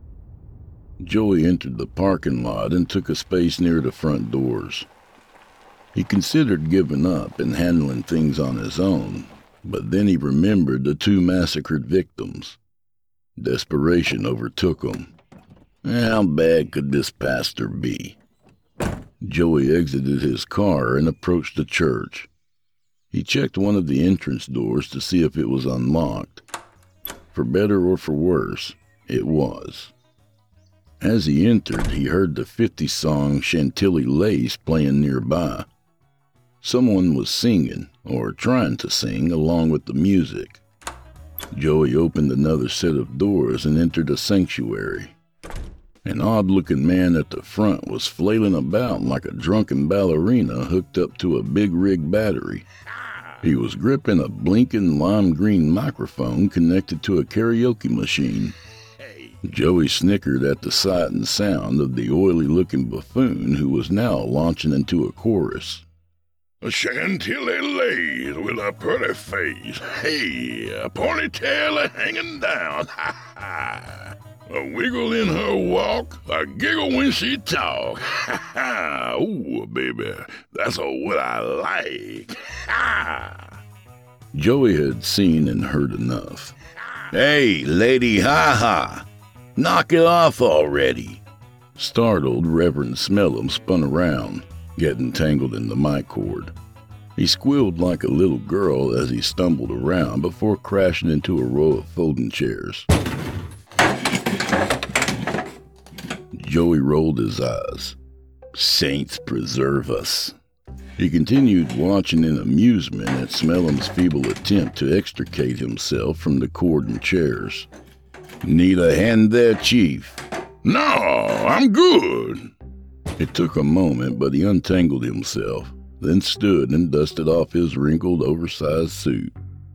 Joey entered the parking lot and took a space near the front doors. He considered giving up and handling things on his own, but then he remembered the two massacred victims. Desperation overtook him. How bad could this pastor be? Joey exited his car and approached the church. He checked one of the entrance doors to see if it was unlocked. For better or for worse, it was. As he entered, he heard the 50s song Chantilly Lace playing nearby. Someone was singing, or trying to sing, along with the music. Joey opened another set of doors and entered a sanctuary. An odd-looking man at the front was flailing about like a drunken ballerina hooked up to a big rig battery. He was gripping a blinking lime green microphone connected to a karaoke machine. Joey snickered at the sight and sound of the oily-looking buffoon who was now launching into a chorus. A Chantilly lace with a pretty face. Hey, a ponytail a-hanging down. Ha ha. A wiggle in her walk, a giggle when she talk. Ha ha. Ooh, baby, that's what I like. Ha. Joey had seen and heard enough. Hey, Lady Ha-Ha, knock it off already. Startled, Reverend Smellum spun around. getting tangled in the mic cord. He squealed like a little girl as he stumbled around before crashing into a row of folding chairs. Joey rolled his eyes. Saints preserve us. He continued watching in amusement at Smellum's feeble attempt to extricate himself from the cord and chairs. Need a hand there, Chief? No, I'm good. It took a moment, but he untangled himself, then stood and dusted off his wrinkled, oversized suit.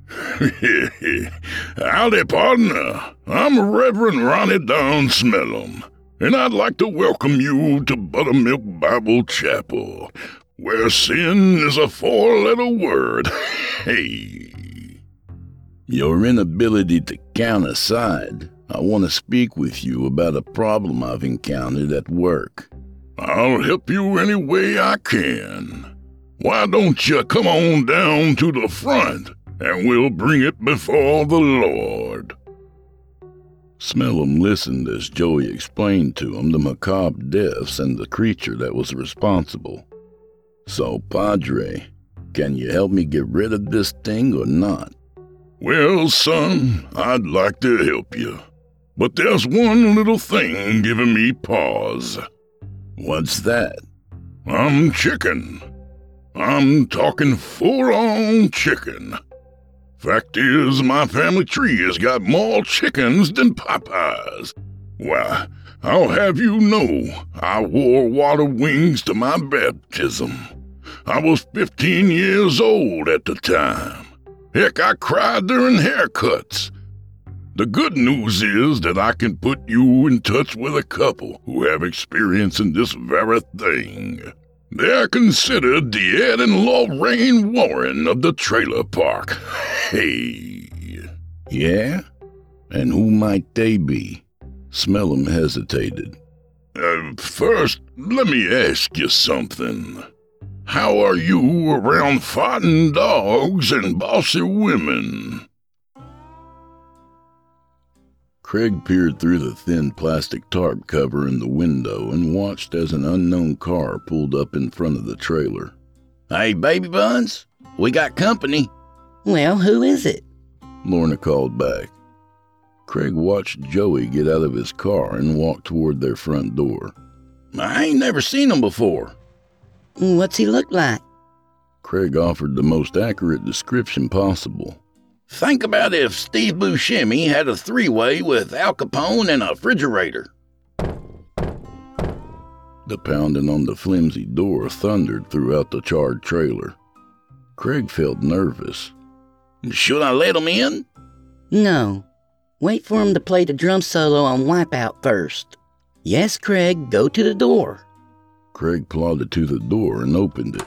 Howdy, partner. I'm Reverend Ronnie Don Smellum, and I'd like to welcome you to Buttermilk Bible Chapel, where sin is a 4-letter word. Hey. Your inability to count aside, I want to speak with you about a problem I've encountered at work. I'll help you any way I can. Why don't you come on down to the front, and we'll bring it before the Lord. Smellum listened as Joey explained to him the macabre deaths and the creature that was responsible. So, Padre, can you help me get rid of this thing or not? Well, son, I'd like to help you. But there's one little thing giving me pause. What's that? I'm chicken. I'm talking full-on chicken. Fact is, my family tree has got more chickens than Popeyes. Why, I'll have you know, I wore water wings to my baptism. I was 15 years old at the time. Heck, I cried during haircuts. The good news is that I can put you in touch with a couple who have experience in this very thing. They're considered the Ed and Lorraine Warren of the trailer park. Hey. Yeah? And who might they be? Smellum hesitated. First, let me ask you something. How are you around fighting dogs and bossy women? Craig peered through the thin plastic tarp cover in the window and watched as an unknown car pulled up in front of the trailer. Hey, baby buns, we got company. Well, who is it? Lorna called back. Craig watched Joey get out of his car and walk toward their front door. I ain't never seen him before. What's he look like? Craig offered the most accurate description possible. Think about if Steve Buscemi had a three-way with Al Capone and a refrigerator. The pounding on the flimsy door thundered throughout the charred trailer. Craig felt nervous. Should I let him in? No. Wait for him to play the drum solo on Wipeout first. Yes, Craig, go to the door. Craig plodded to the door and opened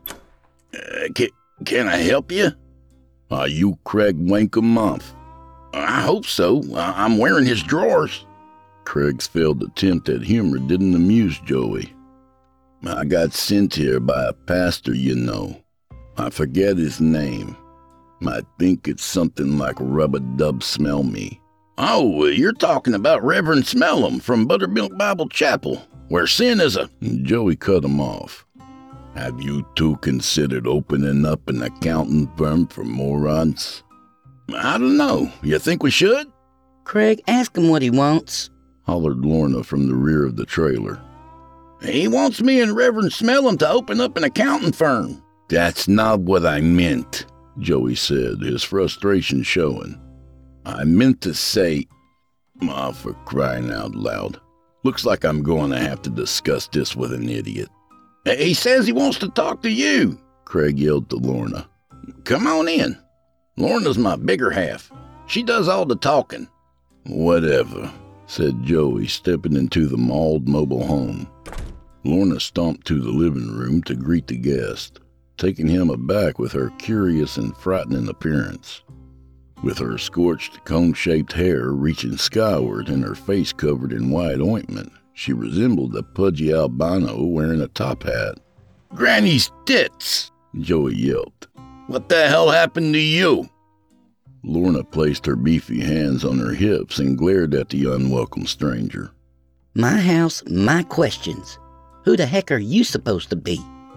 it. Can I help you? Are you Craig Wankermuth? I hope so. I'm wearing his drawers. Craig's failed attempt at humor didn't amuse Joey. I got sent here by a pastor, you know. I forget his name. I think it's something like Rub-a-Dub Smell Me. Oh, you're talking about Reverend Smellum from Buttermilk Bible Chapel, where sin is a... Joey cut him off. Have you two considered opening up an accounting firm for morons? I don't know. You think we should? Craig, ask him what he wants, hollered Lorna from the rear of the trailer. He wants me and Reverend Smellum to open up an accounting firm. That's not what I meant, Joey said, his frustration showing. I meant to say... for crying out loud. Looks like I'm going to have to discuss this with an idiot. He says he wants to talk to you, Craig yelled to Lorna. Come on in. Lorna's my bigger half. She does all the talking. Whatever, said Joey, stepping into the mauled mobile home. Lorna stomped to the living room to greet the guest, taking him aback with her curious and frightening appearance. With her scorched, cone-shaped hair reaching skyward and her face covered in white ointment, she resembled a pudgy albino wearing a top hat. Granny's tits, Joey yelped. What the hell happened to you? Lorna placed her beefy hands on her hips and glared at the unwelcome stranger. My house, my questions. Who the heck are you supposed to be?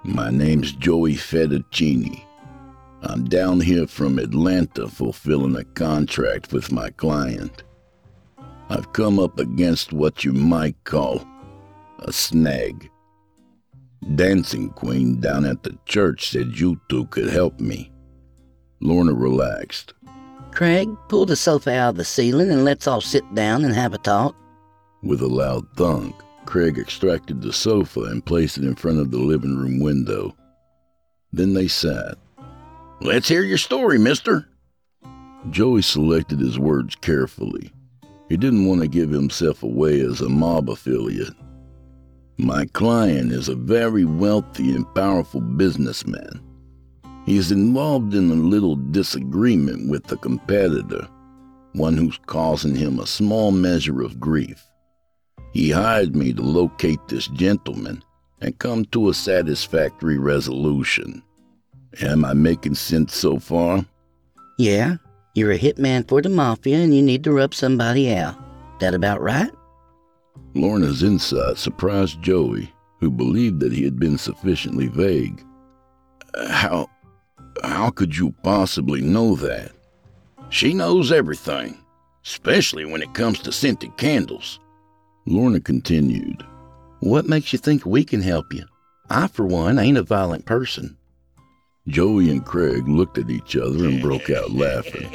My name's Joey Fettuccini. I'm down here from Atlanta fulfilling a contract with my client. I've come up against what you might call a snag. Dancing Queen down at the church said you two could help me. Lorna relaxed. Craig, pull the sofa out of the ceiling and let's all sit down and have a talk. With a loud thunk, Craig extracted the sofa and placed it in front of the living room window. Then they sat. Let's hear your story, mister. Joey selected his words carefully. He didn't want to give himself away as a mob affiliate. My client is a very wealthy and powerful businessman. He is involved in a little disagreement with a competitor, one who's causing him a small measure of grief. He hired me to locate this gentleman and come to a satisfactory resolution. Am I making sense so far? Yeah, you're a hitman for the mafia and you need to rub somebody out. That about right? Lorna's insight surprised Joey, who believed that he had been sufficiently vague. How could you possibly know that? She knows everything, especially when it comes to scented candles. Lorna continued. What makes you think we can help you? I, for one, ain't a violent person. Joey and Craig looked at each other and broke out laughing.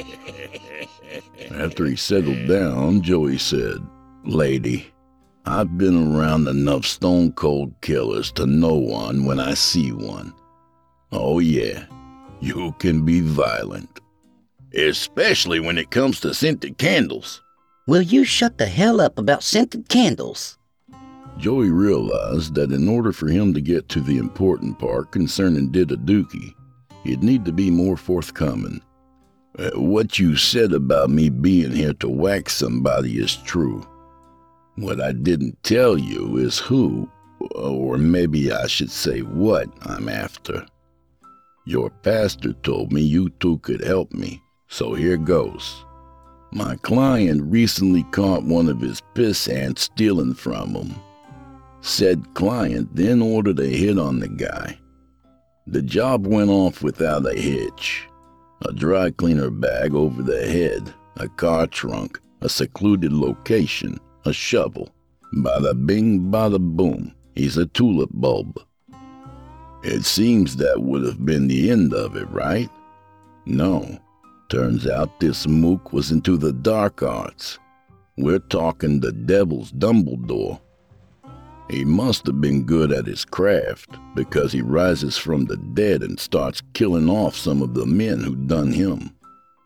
After he settled down, Joey said, Lady, I've been around enough stone-cold killers to know one when I see one. Oh yeah, you can be violent. Especially when it comes to scented candles. Will you shut the hell up about scented candles? Joey realized that in order for him to get to the important part concerning Didaduki, he'd need to be more forthcoming. What you said about me being here to whack somebody is true. What I didn't tell you is who, or maybe I should say what, I'm after. Your pastor told me you two could help me, so here goes. My client recently caught one of his piss ants stealing from him. Said client then ordered a hit on the guy. The job went off without a hitch. A dry cleaner bag over the head, a car trunk, a secluded location, a shovel. Bada bing, bada boom, he's a tulip bulb. It seems that would have been the end of it, right? No. Turns out this mook was into the dark arts. We're talking the devil's Dumbledore. He must have been good at his craft, because he rises from the dead and starts killing off some of the men who done him.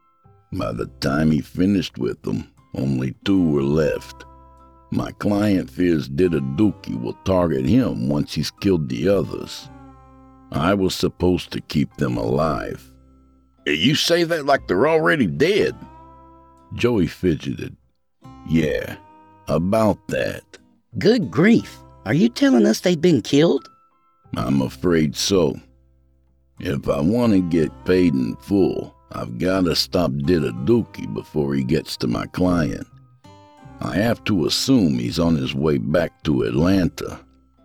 By the time he finished with them, only 2 were left. My client fears Didaduki will target him once he's killed the others. I was supposed to keep them alive. You say that like they're already dead. Joey fidgeted. Yeah, about that. Good grief. Are you telling us they've been killed? I'm afraid so. If I want to get paid in full, I've got to stop Didaduki before he gets to my client. I have to assume he's on his way back to Atlanta.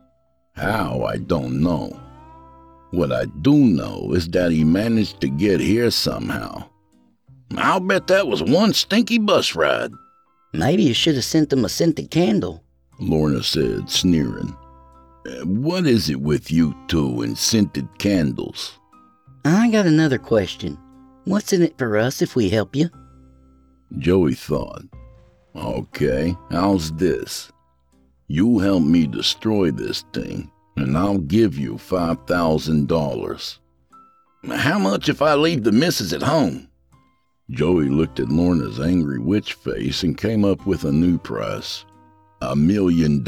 How, I don't know. What I do know is that he managed to get here somehow. I'll bet that was one stinky bus ride. Maybe you should have sent them a scented candle, Lorna said, sneering. What is it with you two and scented candles? I got another question. What's in it for us if we help you? Joey thought. Okay, how's this? You help me destroy this thing, and I'll give you $5,000. How much if I leave the missus at home? Joey looked at Lorna's angry witch face and came up with a new price. $1 million.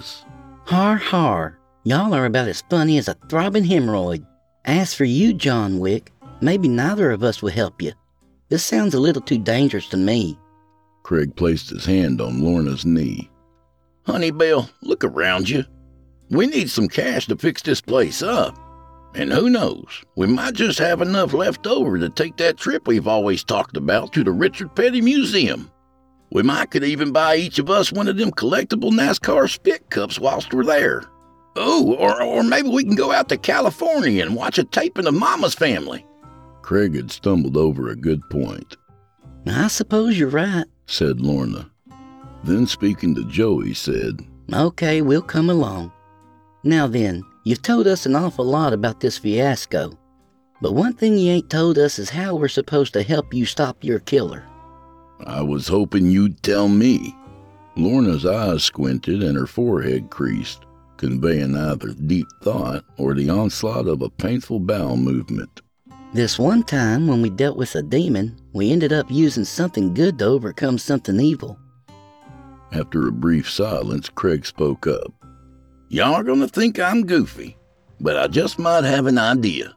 Har har. Y'all are about as funny as a throbbing hemorrhoid. As for you, John Wick, maybe neither of us will help you. This sounds a little too dangerous to me. Craig placed his hand on Lorna's knee. Honey Bill, look around you. We need some cash to fix this place up. And who knows, we might just have enough left over to take that trip we've always talked about to the Richard Petty Museum. We might could even buy each of us one of them collectible NASCAR spit cups whilst we're there. Oh, or maybe we can go out to California and watch a taping of Mama's Family. Craig had stumbled over a good point. I suppose you're right, said Lorna. Then speaking to Joey, said, Okay, we'll come along. Now then, you've told us an awful lot about this fiasco. But one thing you ain't told us is how we're supposed to help you stop your killer. I was hoping you'd tell me. Lorna's eyes squinted and her forehead creased, conveying either deep thought or the onslaught of a painful bowel movement. This one time when we dealt with a demon, we ended up using something good to overcome something evil. After a brief silence, Craig spoke up. Y'all are gonna think I'm goofy, but I just might have an idea.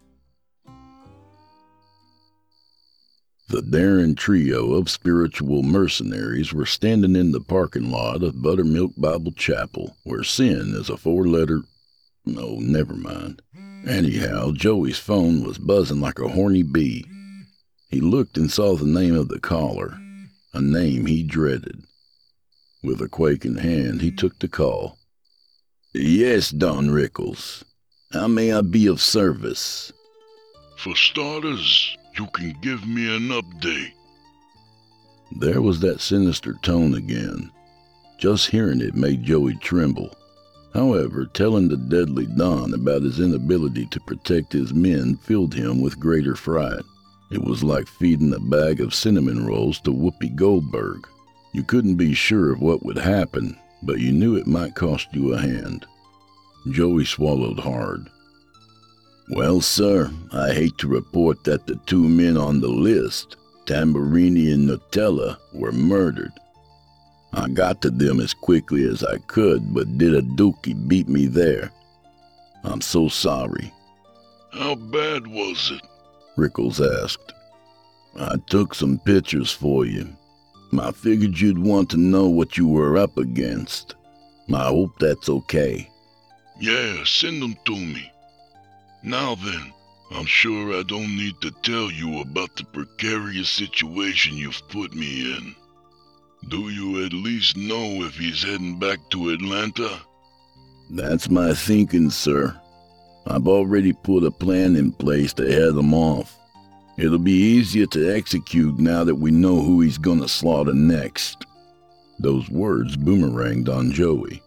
The Darren trio of spiritual mercenaries were standing in the parking lot of Buttermilk Bible Chapel, where sin is a four-letter... No, never mind. Anyhow, Joey's phone was buzzing like a horny bee. He looked and saw the name of the caller, a name he dreaded. With a quaking hand, he took the call. Yes, Don Rickles. How may I be of service? For starters, you can give me an update. There was that sinister tone again. Just hearing it made Joey tremble. However, telling the deadly Don about his inability to protect his men filled him with greater fright. It was like feeding a bag of cinnamon rolls to Whoopi Goldberg. You couldn't be sure of what would happen, but you knew it might cost you a hand. Joey swallowed hard. Well, sir, I hate to report that the two men on the list, Tamburini and Nutella, were murdered. I got to them as quickly as I could, but Dookie beat me there. I'm so sorry. How bad was it? Rickles asked. I took some pictures for you. I figured you'd want to know what you were up against. I hope that's okay. Yeah, send them to me. Now then, I'm sure I don't need to tell you about the precarious situation you've put me in. Do you at least know if he's heading back to Atlanta? That's my thinking, sir. I've already put a plan in place to head him off. It'll be easier to execute now that we know who he's gonna slaughter next. Those words boomeranged on Joey.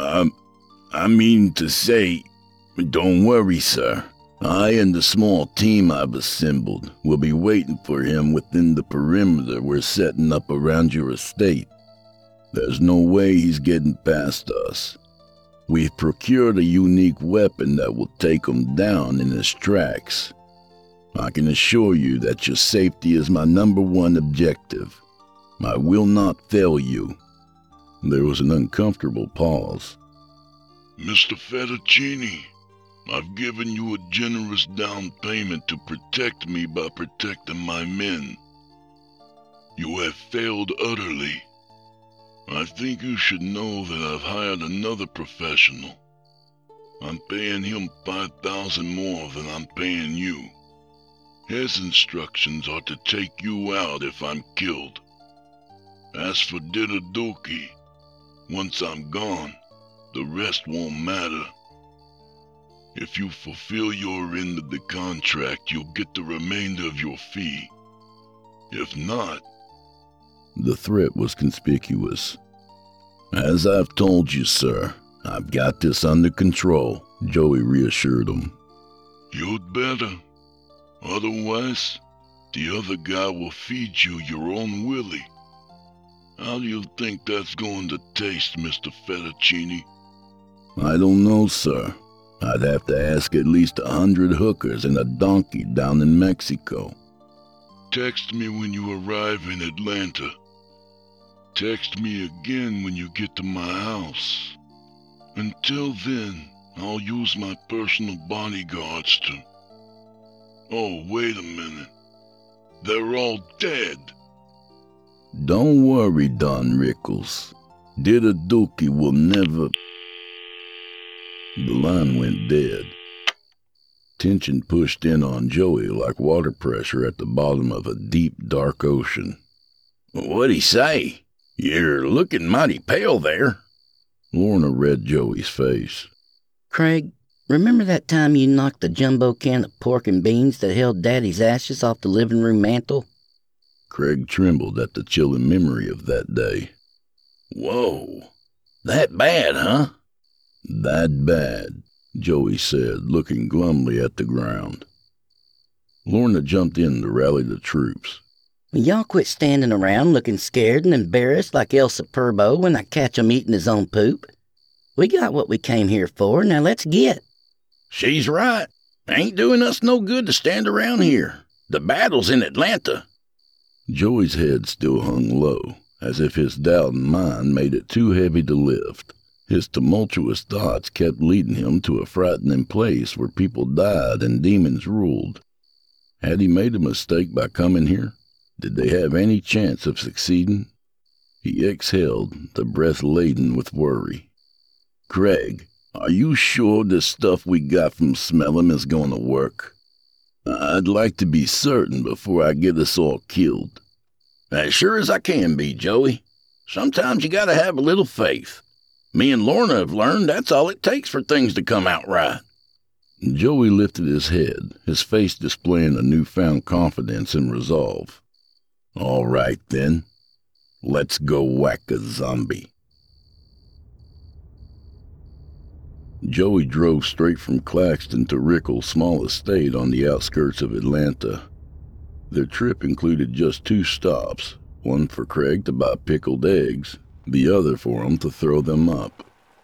I mean to say, don't worry, sir. I and the small team I've assembled will be waiting for him within the perimeter we're setting up around your estate. There's no way he's getting past us. We've procured a unique weapon that will take him down in his tracks. I can assure you that your safety is my number one objective. I will not fail you. There was an uncomfortable pause. Mr. Fettuccini, I've given you a generous down payment to protect me by protecting my men. You have failed utterly. I think you should know that I've hired another professional. I'm paying him $5,000 more than I'm paying you. His instructions are to take you out if I'm killed. As for Dookie, once I'm gone, the rest won't matter. If you fulfill your end of the contract, you'll get the remainder of your fee. If not... The threat was conspicuous. As I've told you, sir, I've got this under control, Joey reassured him. You'd better. Otherwise, the other guy will feed you your own willy. How do you think that's going to taste, Mr. Fettuccini? I don't know, sir. I'd have to ask at least 100 hookers and a donkey down in Mexico. Text me when you arrive in Atlanta. Text me again when you get to my house. Until then, I'll use my personal bodyguards to... Oh, wait a minute. They're all dead. Don't worry, Don Rickles. Dookie will never... The line went dead. Tension pushed in on Joey like water pressure at the bottom of a deep, dark ocean. What'd he say? You're looking mighty pale there. Lorna read Joey's face. Craig, remember that time you knocked the jumbo can of pork and beans that held Daddy's ashes off the living room mantel? Craig trembled at the chilling memory of that day. Whoa, that bad, huh? That bad, Joey said, looking glumly at the ground. Lorna jumped in to rally the troops. Will y'all quit standing around looking scared and embarrassed like El Superbo when I catch him eating his own poop? We got what we came here for, now let's get. She's right. Ain't doing us no good to stand around here. The battle's in Atlanta. Joey's head still hung low, as if his doubting mind made it too heavy to lift. His tumultuous thoughts kept leading him to a frightening place where people died and demons ruled. Had he made a mistake by coming here? Did they have any chance of succeeding? He exhaled, the breath laden with worry. Craig, are you sure this stuff we got from Smellum is going to work? I'd like to be certain before I get us all killed. As sure as I can be, Joey. Sometimes you gotta have a little faith. Me and Lorna have learned that's all it takes for things to come out right. Joey lifted his head, his face displaying a newfound confidence and resolve. All right, then. Let's go whack a zombie. Joey drove straight from Claxton to Rickles' small estate on the outskirts of Atlanta. Their trip included just 2 stops, one for Craig to buy pickled eggs, the other for him to throw them up.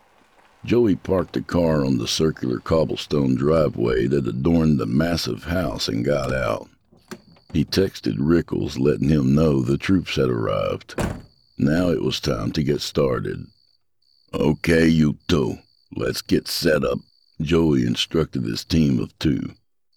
Joey parked the car on the circular cobblestone driveway that adorned the massive house and got out. He texted Rickles, letting him know the troops had arrived. Now it was time to get started. Okay, you two. Let's get set up, Joey instructed his team of 2.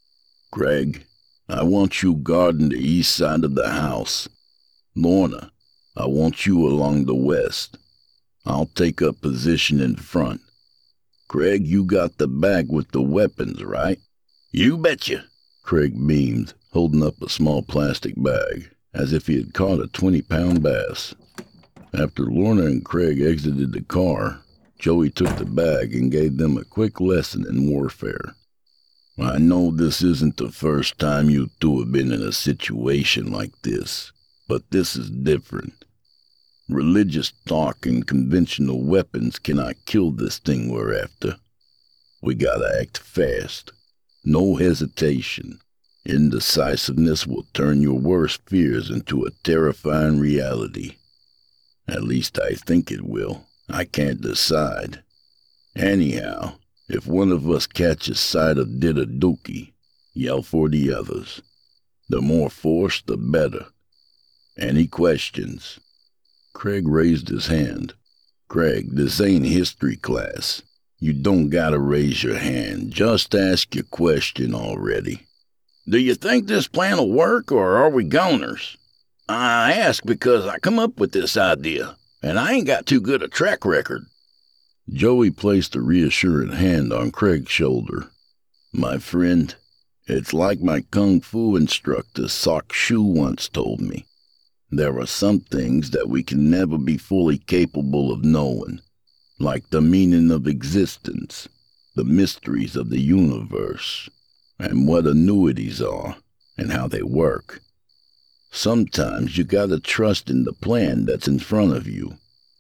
Craig, I want you guarding the east side of the house. Lorna, I want you along the west. I'll take up position in front. Craig, you got the bag with the weapons, right? You betcha. Craig beamed, holding up a small plastic bag, as if he had caught a 20-pound bass. After Lorna and Craig exited the car, Joey took the bag and gave them a quick lesson in warfare. I know this isn't the first time you two have been in a situation like this, but this is different. Religious talk and conventional weapons cannot kill this thing we're after. We gotta act fast. No hesitation. Indecisiveness will turn your worst fears into a terrifying reality. At least I think it will. I can't decide. Anyhow, if one of us catches sight of Didaduki, yell for the others. The more force, the better. Any questions? Craig raised his hand. Craig, this ain't history class. You don't gotta raise your hand. Just ask your question already. Do you think this plan'll work, or are we goners? I ask because I come up with this idea, and I ain't got too good a track record. Joey placed a reassuring hand on Craig's shoulder. My friend, it's like my kung fu instructor Sok Shu once told me. There are some things that we can never be fully capable of knowing, like the meaning of existence, the mysteries of the universe, and what annuities are, and how they work. Sometimes you gotta trust in the plan that's in front of you.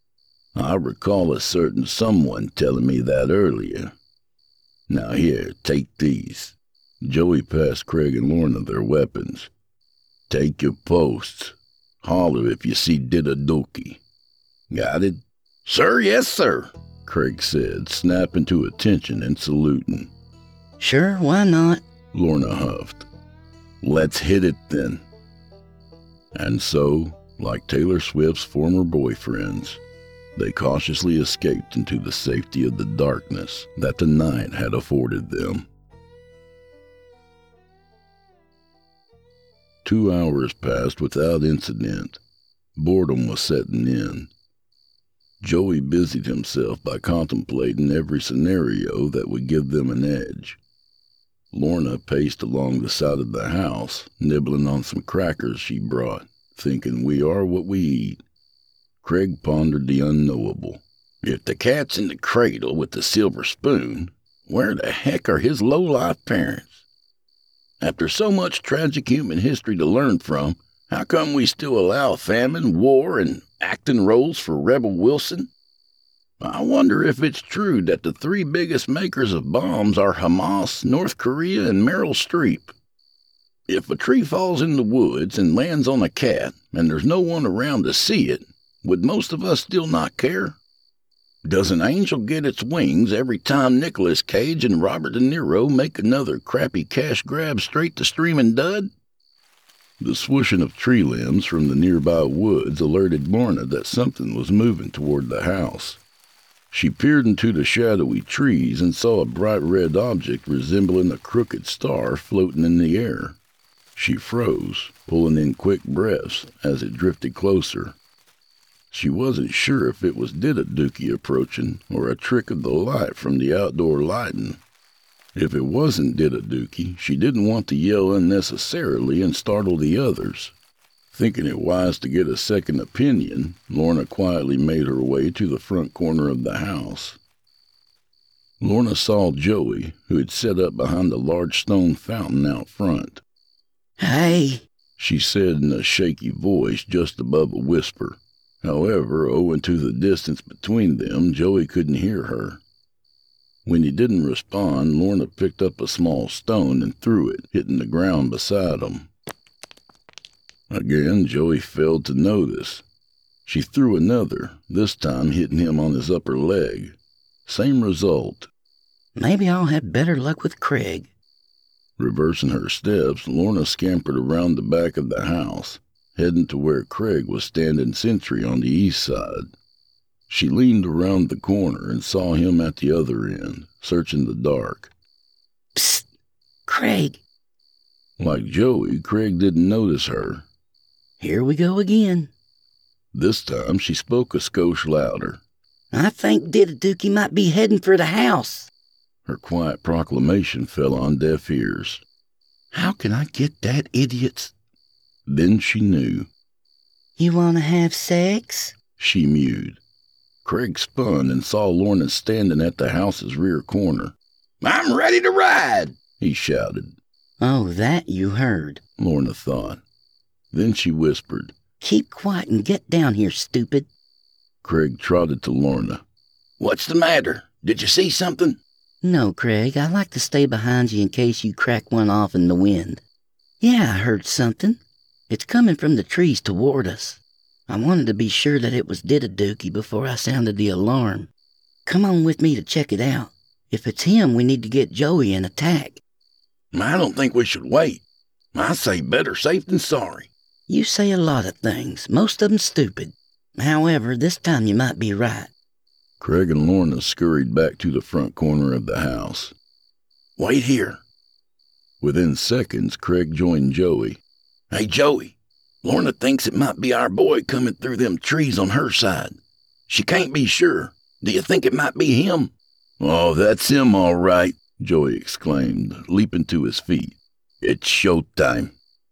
I recall a certain someone telling me that earlier. Now here, take these. Joey passed Craig and Lorna their weapons. Take your posts. Holler if you see Didaduki. Got it? Sir, yes, sir, Craig said, snapping to attention and saluting. Sure, why not? Lorna huffed. Let's hit it then. And so, like Taylor Swift's former boyfriends, they cautiously escaped into the safety of the darkness that the night had afforded them. 2 hours passed without incident. Boredom was setting in. Joey busied himself by contemplating every scenario that would give them an edge. Lorna paced along the side of the house, nibbling on some crackers she brought, thinking we are what we eat. Craig pondered the unknowable. If the cat's in the cradle with the silver spoon, Where the heck are his low-life parents? After so much tragic human history to learn from, how come we still allow famine, war, and acting roles for Rebel Wilson? I wonder if it's true that the three biggest makers of bombs are Hamas, North Korea, and Meryl Streep. If a tree falls in the woods and lands on a cat, and there's no one around to see it, would most of us still not care? Does an angel get its wings every time Nicolas Cage and Robert De Niro make another crappy cash grab straight to streaming dud? The swooshing of tree limbs from the nearby woods alerted Lorna that something was moving toward the house. She peered into the shadowy trees and saw a bright red object resembling a crooked star floating in the air. She froze, pulling in quick breaths as it drifted closer. She wasn't sure if it was Diddadookie approaching or a trick of the light from the outdoor lighting. If it wasn't Diddadookie, she didn't want to yell unnecessarily and startle the others. Thinking it wise to get a second opinion, Lorna quietly made her way to the front corner of the house. Lorna saw Joey, who had set up behind a large stone fountain out front. "Hey," she said in a shaky voice just above a whisper. However, owing to the distance between them, Joey couldn't hear her. When he didn't respond, Lorna picked up a small stone and threw it, hitting the ground beside him. Again, Joey failed to notice. She threw another, this time hitting him on his upper leg. Same result. "Maybe I'll have better luck with Craig." Reversing her steps, Lorna scampered around the back of the house, heading to where Craig was standing sentry on the east side. She leaned around the corner and saw him at the other end, searching the dark. "Psst! Craig!" Like Joey, Craig didn't notice her. "Here we go again." This time she spoke a skosh louder. "I think Diddadookie might be heading for the house." Her quiet proclamation fell on deaf ears. How can I get that idiot's... Then she knew. "You want to have sex?" she mewed. Craig spun and saw Lorna standing at the house's rear corner. "I'm ready to ride," he shouted. "Oh, that you heard," Lorna thought. Then she whispered, "Keep quiet and get down here, stupid." Craig trotted to Lorna. "What's the matter? Did you see something?" "No, Craig, I like to stay behind you in case you crack one off in the wind." "Yeah, I heard something. It's coming from the trees toward us. I wanted to be sure that it was Diddadookie before I sounded the alarm. Come on with me to check it out. If it's him, we need to get Joey and attack." "I don't think we should wait. I say better safe than sorry." "You say a lot of things, most of them stupid. However, this time you might be right." Craig and Lorna scurried back to the front corner of the house. "Wait here." Within seconds, Craig joined Joey. "Hey, Joey, Lorna thinks it might be our boy coming through them trees on her side. She can't be sure. Do you think it might be him?" "Oh, that's him, all right," Joey exclaimed, leaping to his feet. "It's showtime."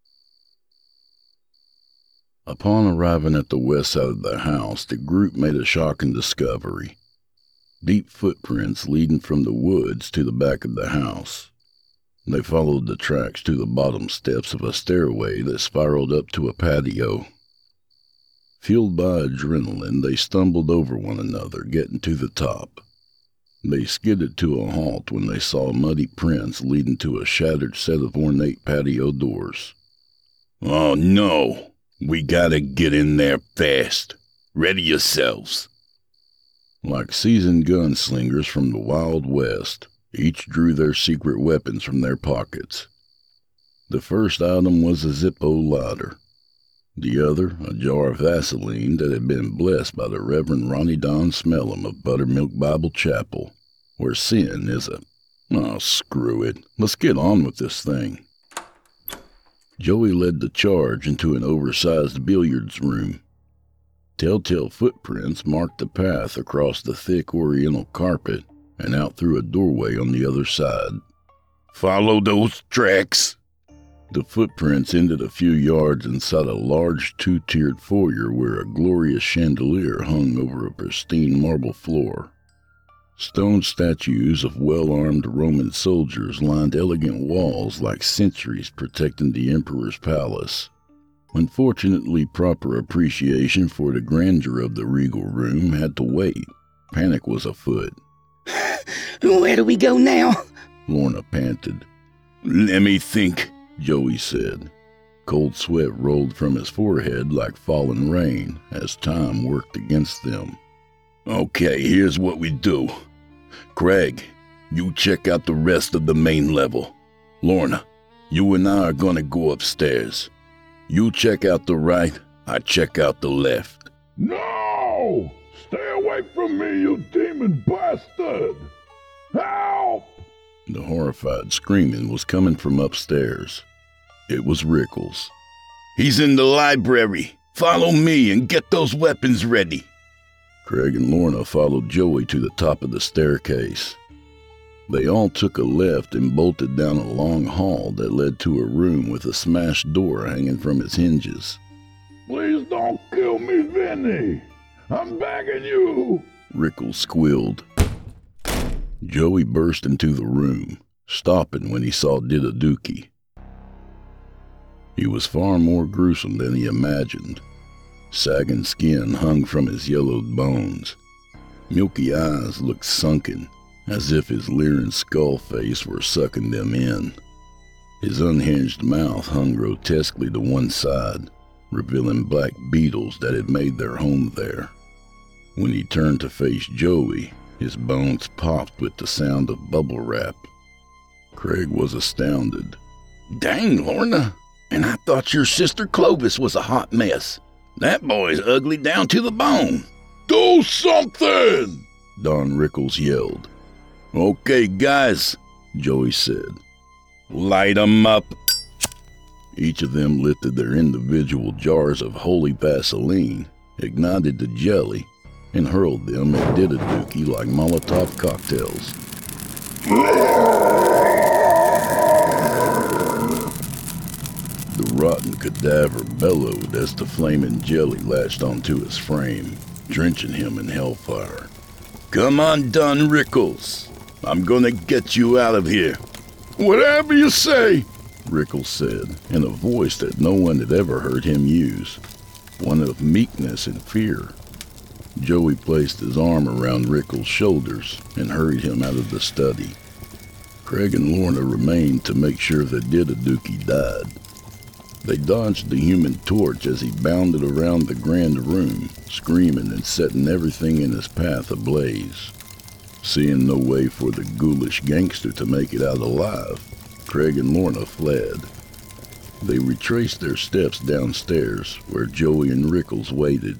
Upon arriving at the west side of the house, the group made a shocking discovery. Deep footprints leading from the woods to the back of the house. They followed the tracks to the bottom steps of a stairway that spiraled up to a patio. Fueled by adrenaline, they stumbled over one another, getting to the top. They skidded to a halt when they saw muddy prints leading to a shattered set of ornate patio doors. "Oh no! We gotta get in there fast. Ready yourselves." Like seasoned gunslingers from the Wild West, each drew their secret weapons from their pockets. The first item was a Zippo lighter. The other, a jar of Vaseline that had been blessed by the Reverend Ronnie Don Smellum of Buttermilk Bible Chapel, where sin is a... Oh, screw it. Let's get on with this thing. Joey led the charge into an oversized billiards room. Telltale footprints marked the path across the thick oriental carpet and out through a doorway on the other side. "Follow those tracks." The footprints ended a few yards inside a large two-tiered foyer where a glorious chandelier hung over a pristine marble floor. Stone statues of well-armed Roman soldiers lined elegant walls like sentries protecting the emperor's palace. Unfortunately, proper appreciation for the grandeur of the regal room had to wait. Panic was afoot. Where do we go now? Lorna panted. "Let me think," Joey said. Cold sweat rolled from his forehead like fallen rain as time worked against them. "Okay, here's what we do. Craig, you check out the rest of the main level. Lorna, you and I are gonna go upstairs. You check out the right, I check out the left." No! Stay away from me, you demon bastard! Help! The horrified screaming was coming from upstairs. It was Rickles. "He's in the library. Follow me and get those weapons ready." Craig and Lorna followed Joey to the top of the staircase. They all took a left and bolted down a long hall that led to a room with a smashed door hanging from its hinges. Please don't kill me, Vinny. I'm begging you. Rickles squealed. Joey burst into the room, stopping when he saw Didaduki. He was far more gruesome than he imagined. Sagging skin hung from his yellowed bones. Milky eyes looked sunken, as if his leering skull face were sucking them in. His unhinged mouth hung grotesquely to one side, revealing black beetles that had made their home there. When he turned to face Joey, his bones popped with the sound of bubble wrap. Craig was astounded. "Dang, Lorna, and I thought your sister Clovis was a hot mess. That boy's ugly down to the bone." Do something! Don Rickles yelled. "Okay, guys," Joey said. "Light 'em up." Each of them lifted their individual jars of holy Vaseline, ignited the jelly, and hurled them at Didaduki like Molotov cocktails. The rotten cadaver bellowed as the flaming jelly latched onto his frame, drenching him in hellfire. "Come on, Don Rickles. I'm gonna get you out of here." Whatever you say, Rickles said, in a voice that no one had ever heard him use, one of meekness and fear. Joey placed his arm around Rickles' shoulders and hurried him out of the study. Craig and Lorna remained to make sure that Didaduki died. They dodged the Human Torch as he bounded around the grand room, screaming and setting everything in his path ablaze. Seeing no way for the ghoulish gangster to make it out alive, Craig and Lorna fled. They retraced their steps downstairs, where Joey and Rickles waited.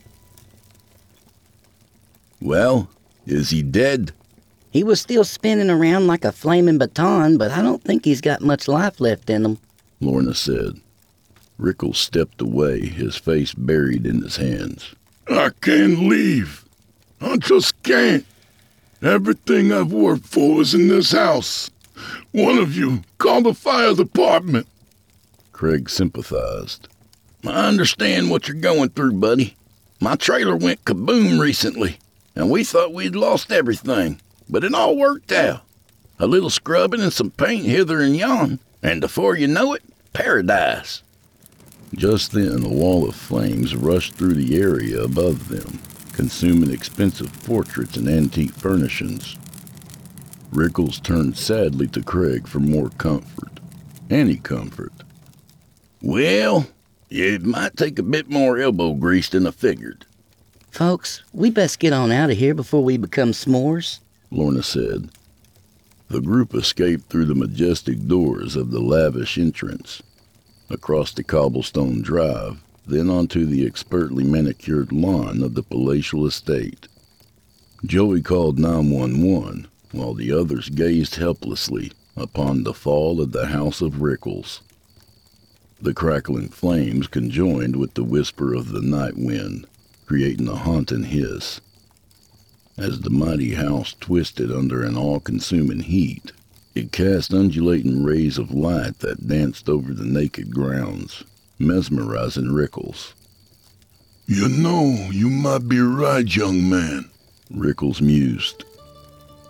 "Well, is he dead?" He was still spinning around like a flaming baton, but I don't think he's got much life left in him," Lorna said. Rickles stepped away, his face buried in his hands. I can't leave. I just can't. Everything I've worked for is in this house. One of you, call the fire department. Craig sympathized. "I understand what you're going through, buddy. My trailer went kaboom recently, and we thought we'd lost everything, but it all worked out. A little scrubbing and some paint hither and yon, and before you know it, paradise." Just then, a wall of flames rushed through the area above them, consuming expensive portraits and antique furnishings. Rickles turned sadly to Craig for more comfort. Any comfort. "Well, it might take a bit more elbow grease than I figured." "Folks, we best get on out of here before we become s'mores," Lorna said. The group escaped through the majestic doors of the lavish entrance, across the cobblestone drive, then onto the expertly manicured lawn of the palatial estate. Joey called 911, while the others gazed helplessly upon the fall of the House of Rickles. The crackling flames conjoined with the whisper of the night wind, creating a haunting hiss. As the mighty house twisted under an all-consuming heat, it cast undulating rays of light that danced over the naked grounds, mesmerizing Rickles. You know, you might be right, young man. Rickles mused.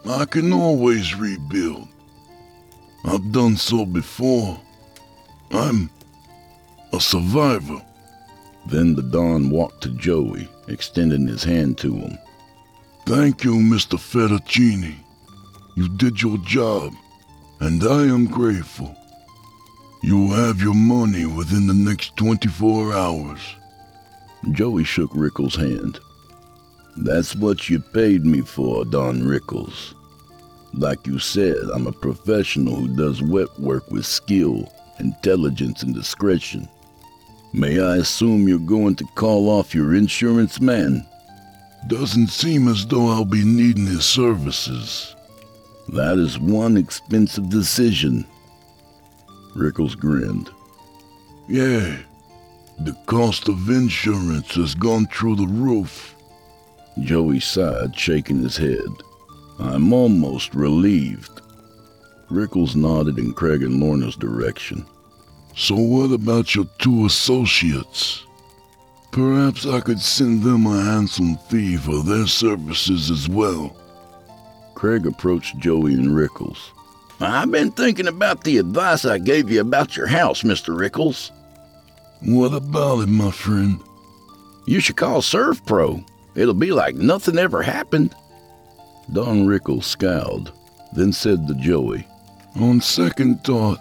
I can always rebuild. I've done so before. I'm a survivor. Then the Don walked to Joey, extending his hand to him. Thank you, Mr. Fettuccine. You did your job, and I am grateful. You will have your money within the next 24 hours. Joey shook Rickles' hand. That's what you paid me for, Don Rickles. Like you said, I'm a professional who does wet work with skill, intelligence, and discretion. May I assume you're going to call off your insurance man? Doesn't seem as though I'll be needing his services. That is one expensive decision. Rickles grinned. Yeah, the cost of insurance has gone through the roof. Joey sighed, shaking his head. I'm almost relieved. Rickles nodded in Craig and Lorna's direction. So what about your two associates? Perhaps I could send them a handsome fee for their services as well. Craig approached Joey and Rickles. I've been thinking about the advice I gave you about your house, Mr. Rickles. What about it, my friend? You should call ServPro. It'll be like nothing ever happened. Don Rickles scowled, then said to Joey, On second thought,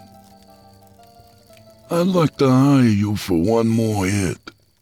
I'd like to hire you for one more hit.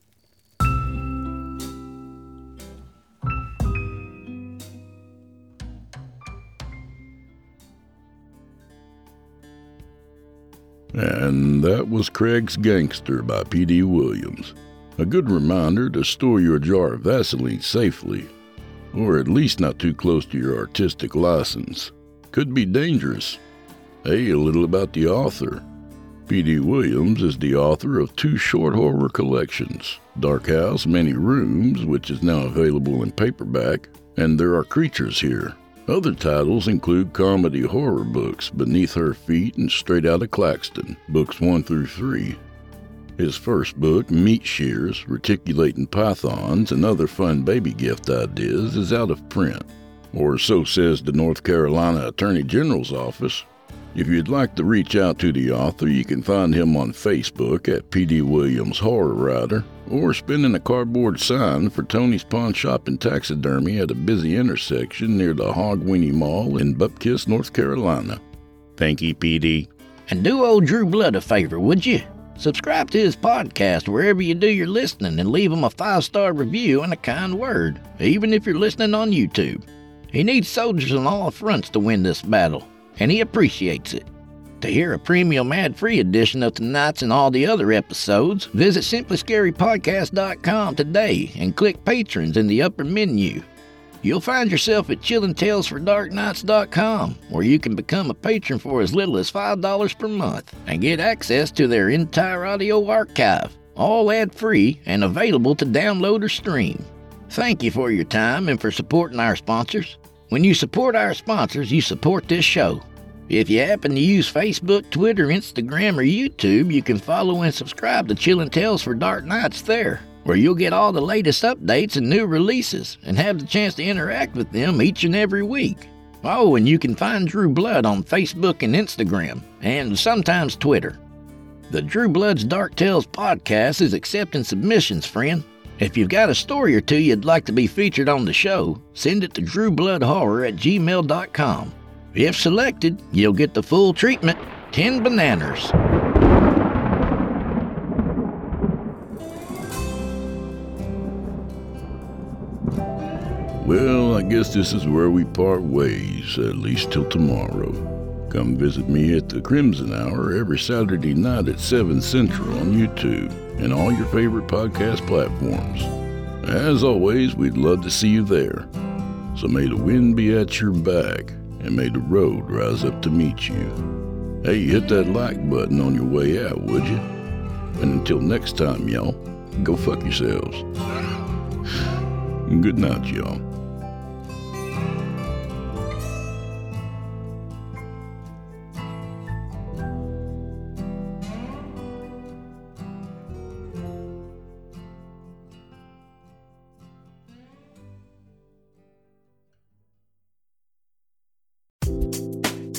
And that was Craig's Gangster by P.D. Williams. A good reminder to store your jar of Vaseline safely, or at least not too close to your artistic license. Could be dangerous. Hey, a little about the author. P.D. Williams is the author of 2 short horror collections, Dark House, Many Rooms, which is now available in paperback, and There Are Creatures Here. Other titles include comedy horror books, Beneath Her Feet and Straight Outta Claxton, books 1 through 3. His first book, Meat Shears, Reticulating Pythons, and Other Fun Baby Gift Ideas, is out of print, or so says the North Carolina Attorney General's office. If you'd like to reach out to the author, you can find him on Facebook at P.D. Williams Horror Writer, or spinning a cardboard sign for Tony's Pawn Shop and Taxidermy at a busy intersection near the Hogweenie Mall in Bupkis, North Carolina. Thank you, P.D. And do old Drew Blood a favor, would you? Subscribe to his podcast wherever you do your listening and leave him a 5-star review and a kind word, even if you're listening on YouTube. He needs soldiers on all fronts to win this battle, and he appreciates it. To hear a premium ad-free edition of tonight's and all the other episodes, visit simplyscarypodcast.com today and click Patrons in the upper menu. You'll find yourself at chillingtalesfordarknights.com, where you can become a patron for as little as $5 per month and get access to their entire audio archive, all ad-free and available to download or stream. Thank you for your time and for supporting our sponsors. When you support our sponsors, you support this show. If you happen to use Facebook, Twitter, Instagram, or YouTube, you can follow and subscribe to Chillin' Tales for Dark Nights there, where you'll get all the latest updates and new releases and have the chance to interact with them each and every week. Oh, and you can find Drew Blood on Facebook and Instagram, and sometimes Twitter. The Drew Blood's Dark Tales podcast is accepting submissions, friend. If you've got a story or two you'd like to be featured on the show, send it to drewbloodhorror@gmail.com. If selected, you'll get the full treatment, 10 bananas. Well, I guess this is where we part ways, at least till tomorrow. Come visit me at the Crimson Hour every Saturday night at 7 Central on YouTube and all your favorite podcast platforms. As always, we'd love to see you there. So may the wind be at your back, and may the road rise up to meet you. Hey, hit that like button on your way out, would you? And until next time, y'all, go fuck yourselves. Good night, y'all.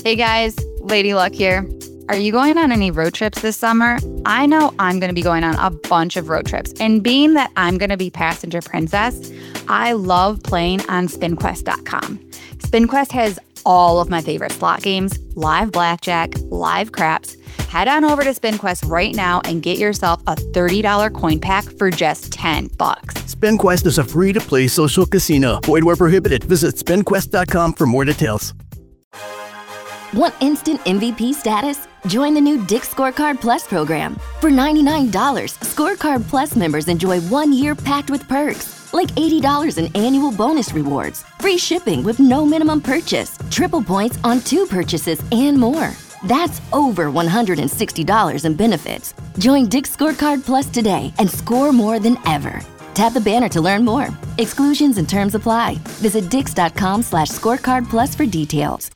Hey guys, Lady Luck here. Are you going on any road trips this summer? I know I'm going to be going on a bunch of road trips. And being that I'm going to be passenger princess, I love playing on SpinQuest.com. SpinQuest has all of my favorite slot games, live blackjack, live craps. Head on over to SpinQuest right now and get yourself a $30 coin pack for just $10. SpinQuest is a free-to-play social casino. Void where prohibited. Visit SpinQuest.com for more details. Want instant MVP status? Join the new Dick's Scorecard Plus program. For $99, Scorecard Plus members enjoy 1 year packed with perks, like $80 in annual bonus rewards, free shipping with no minimum purchase, triple points on 2 purchases, and more. That's over $160 in benefits. Join Dick's Scorecard Plus today and score more than ever. Tap the banner to learn more. Exclusions and terms apply. Visit dix.com/scorecard plus for details.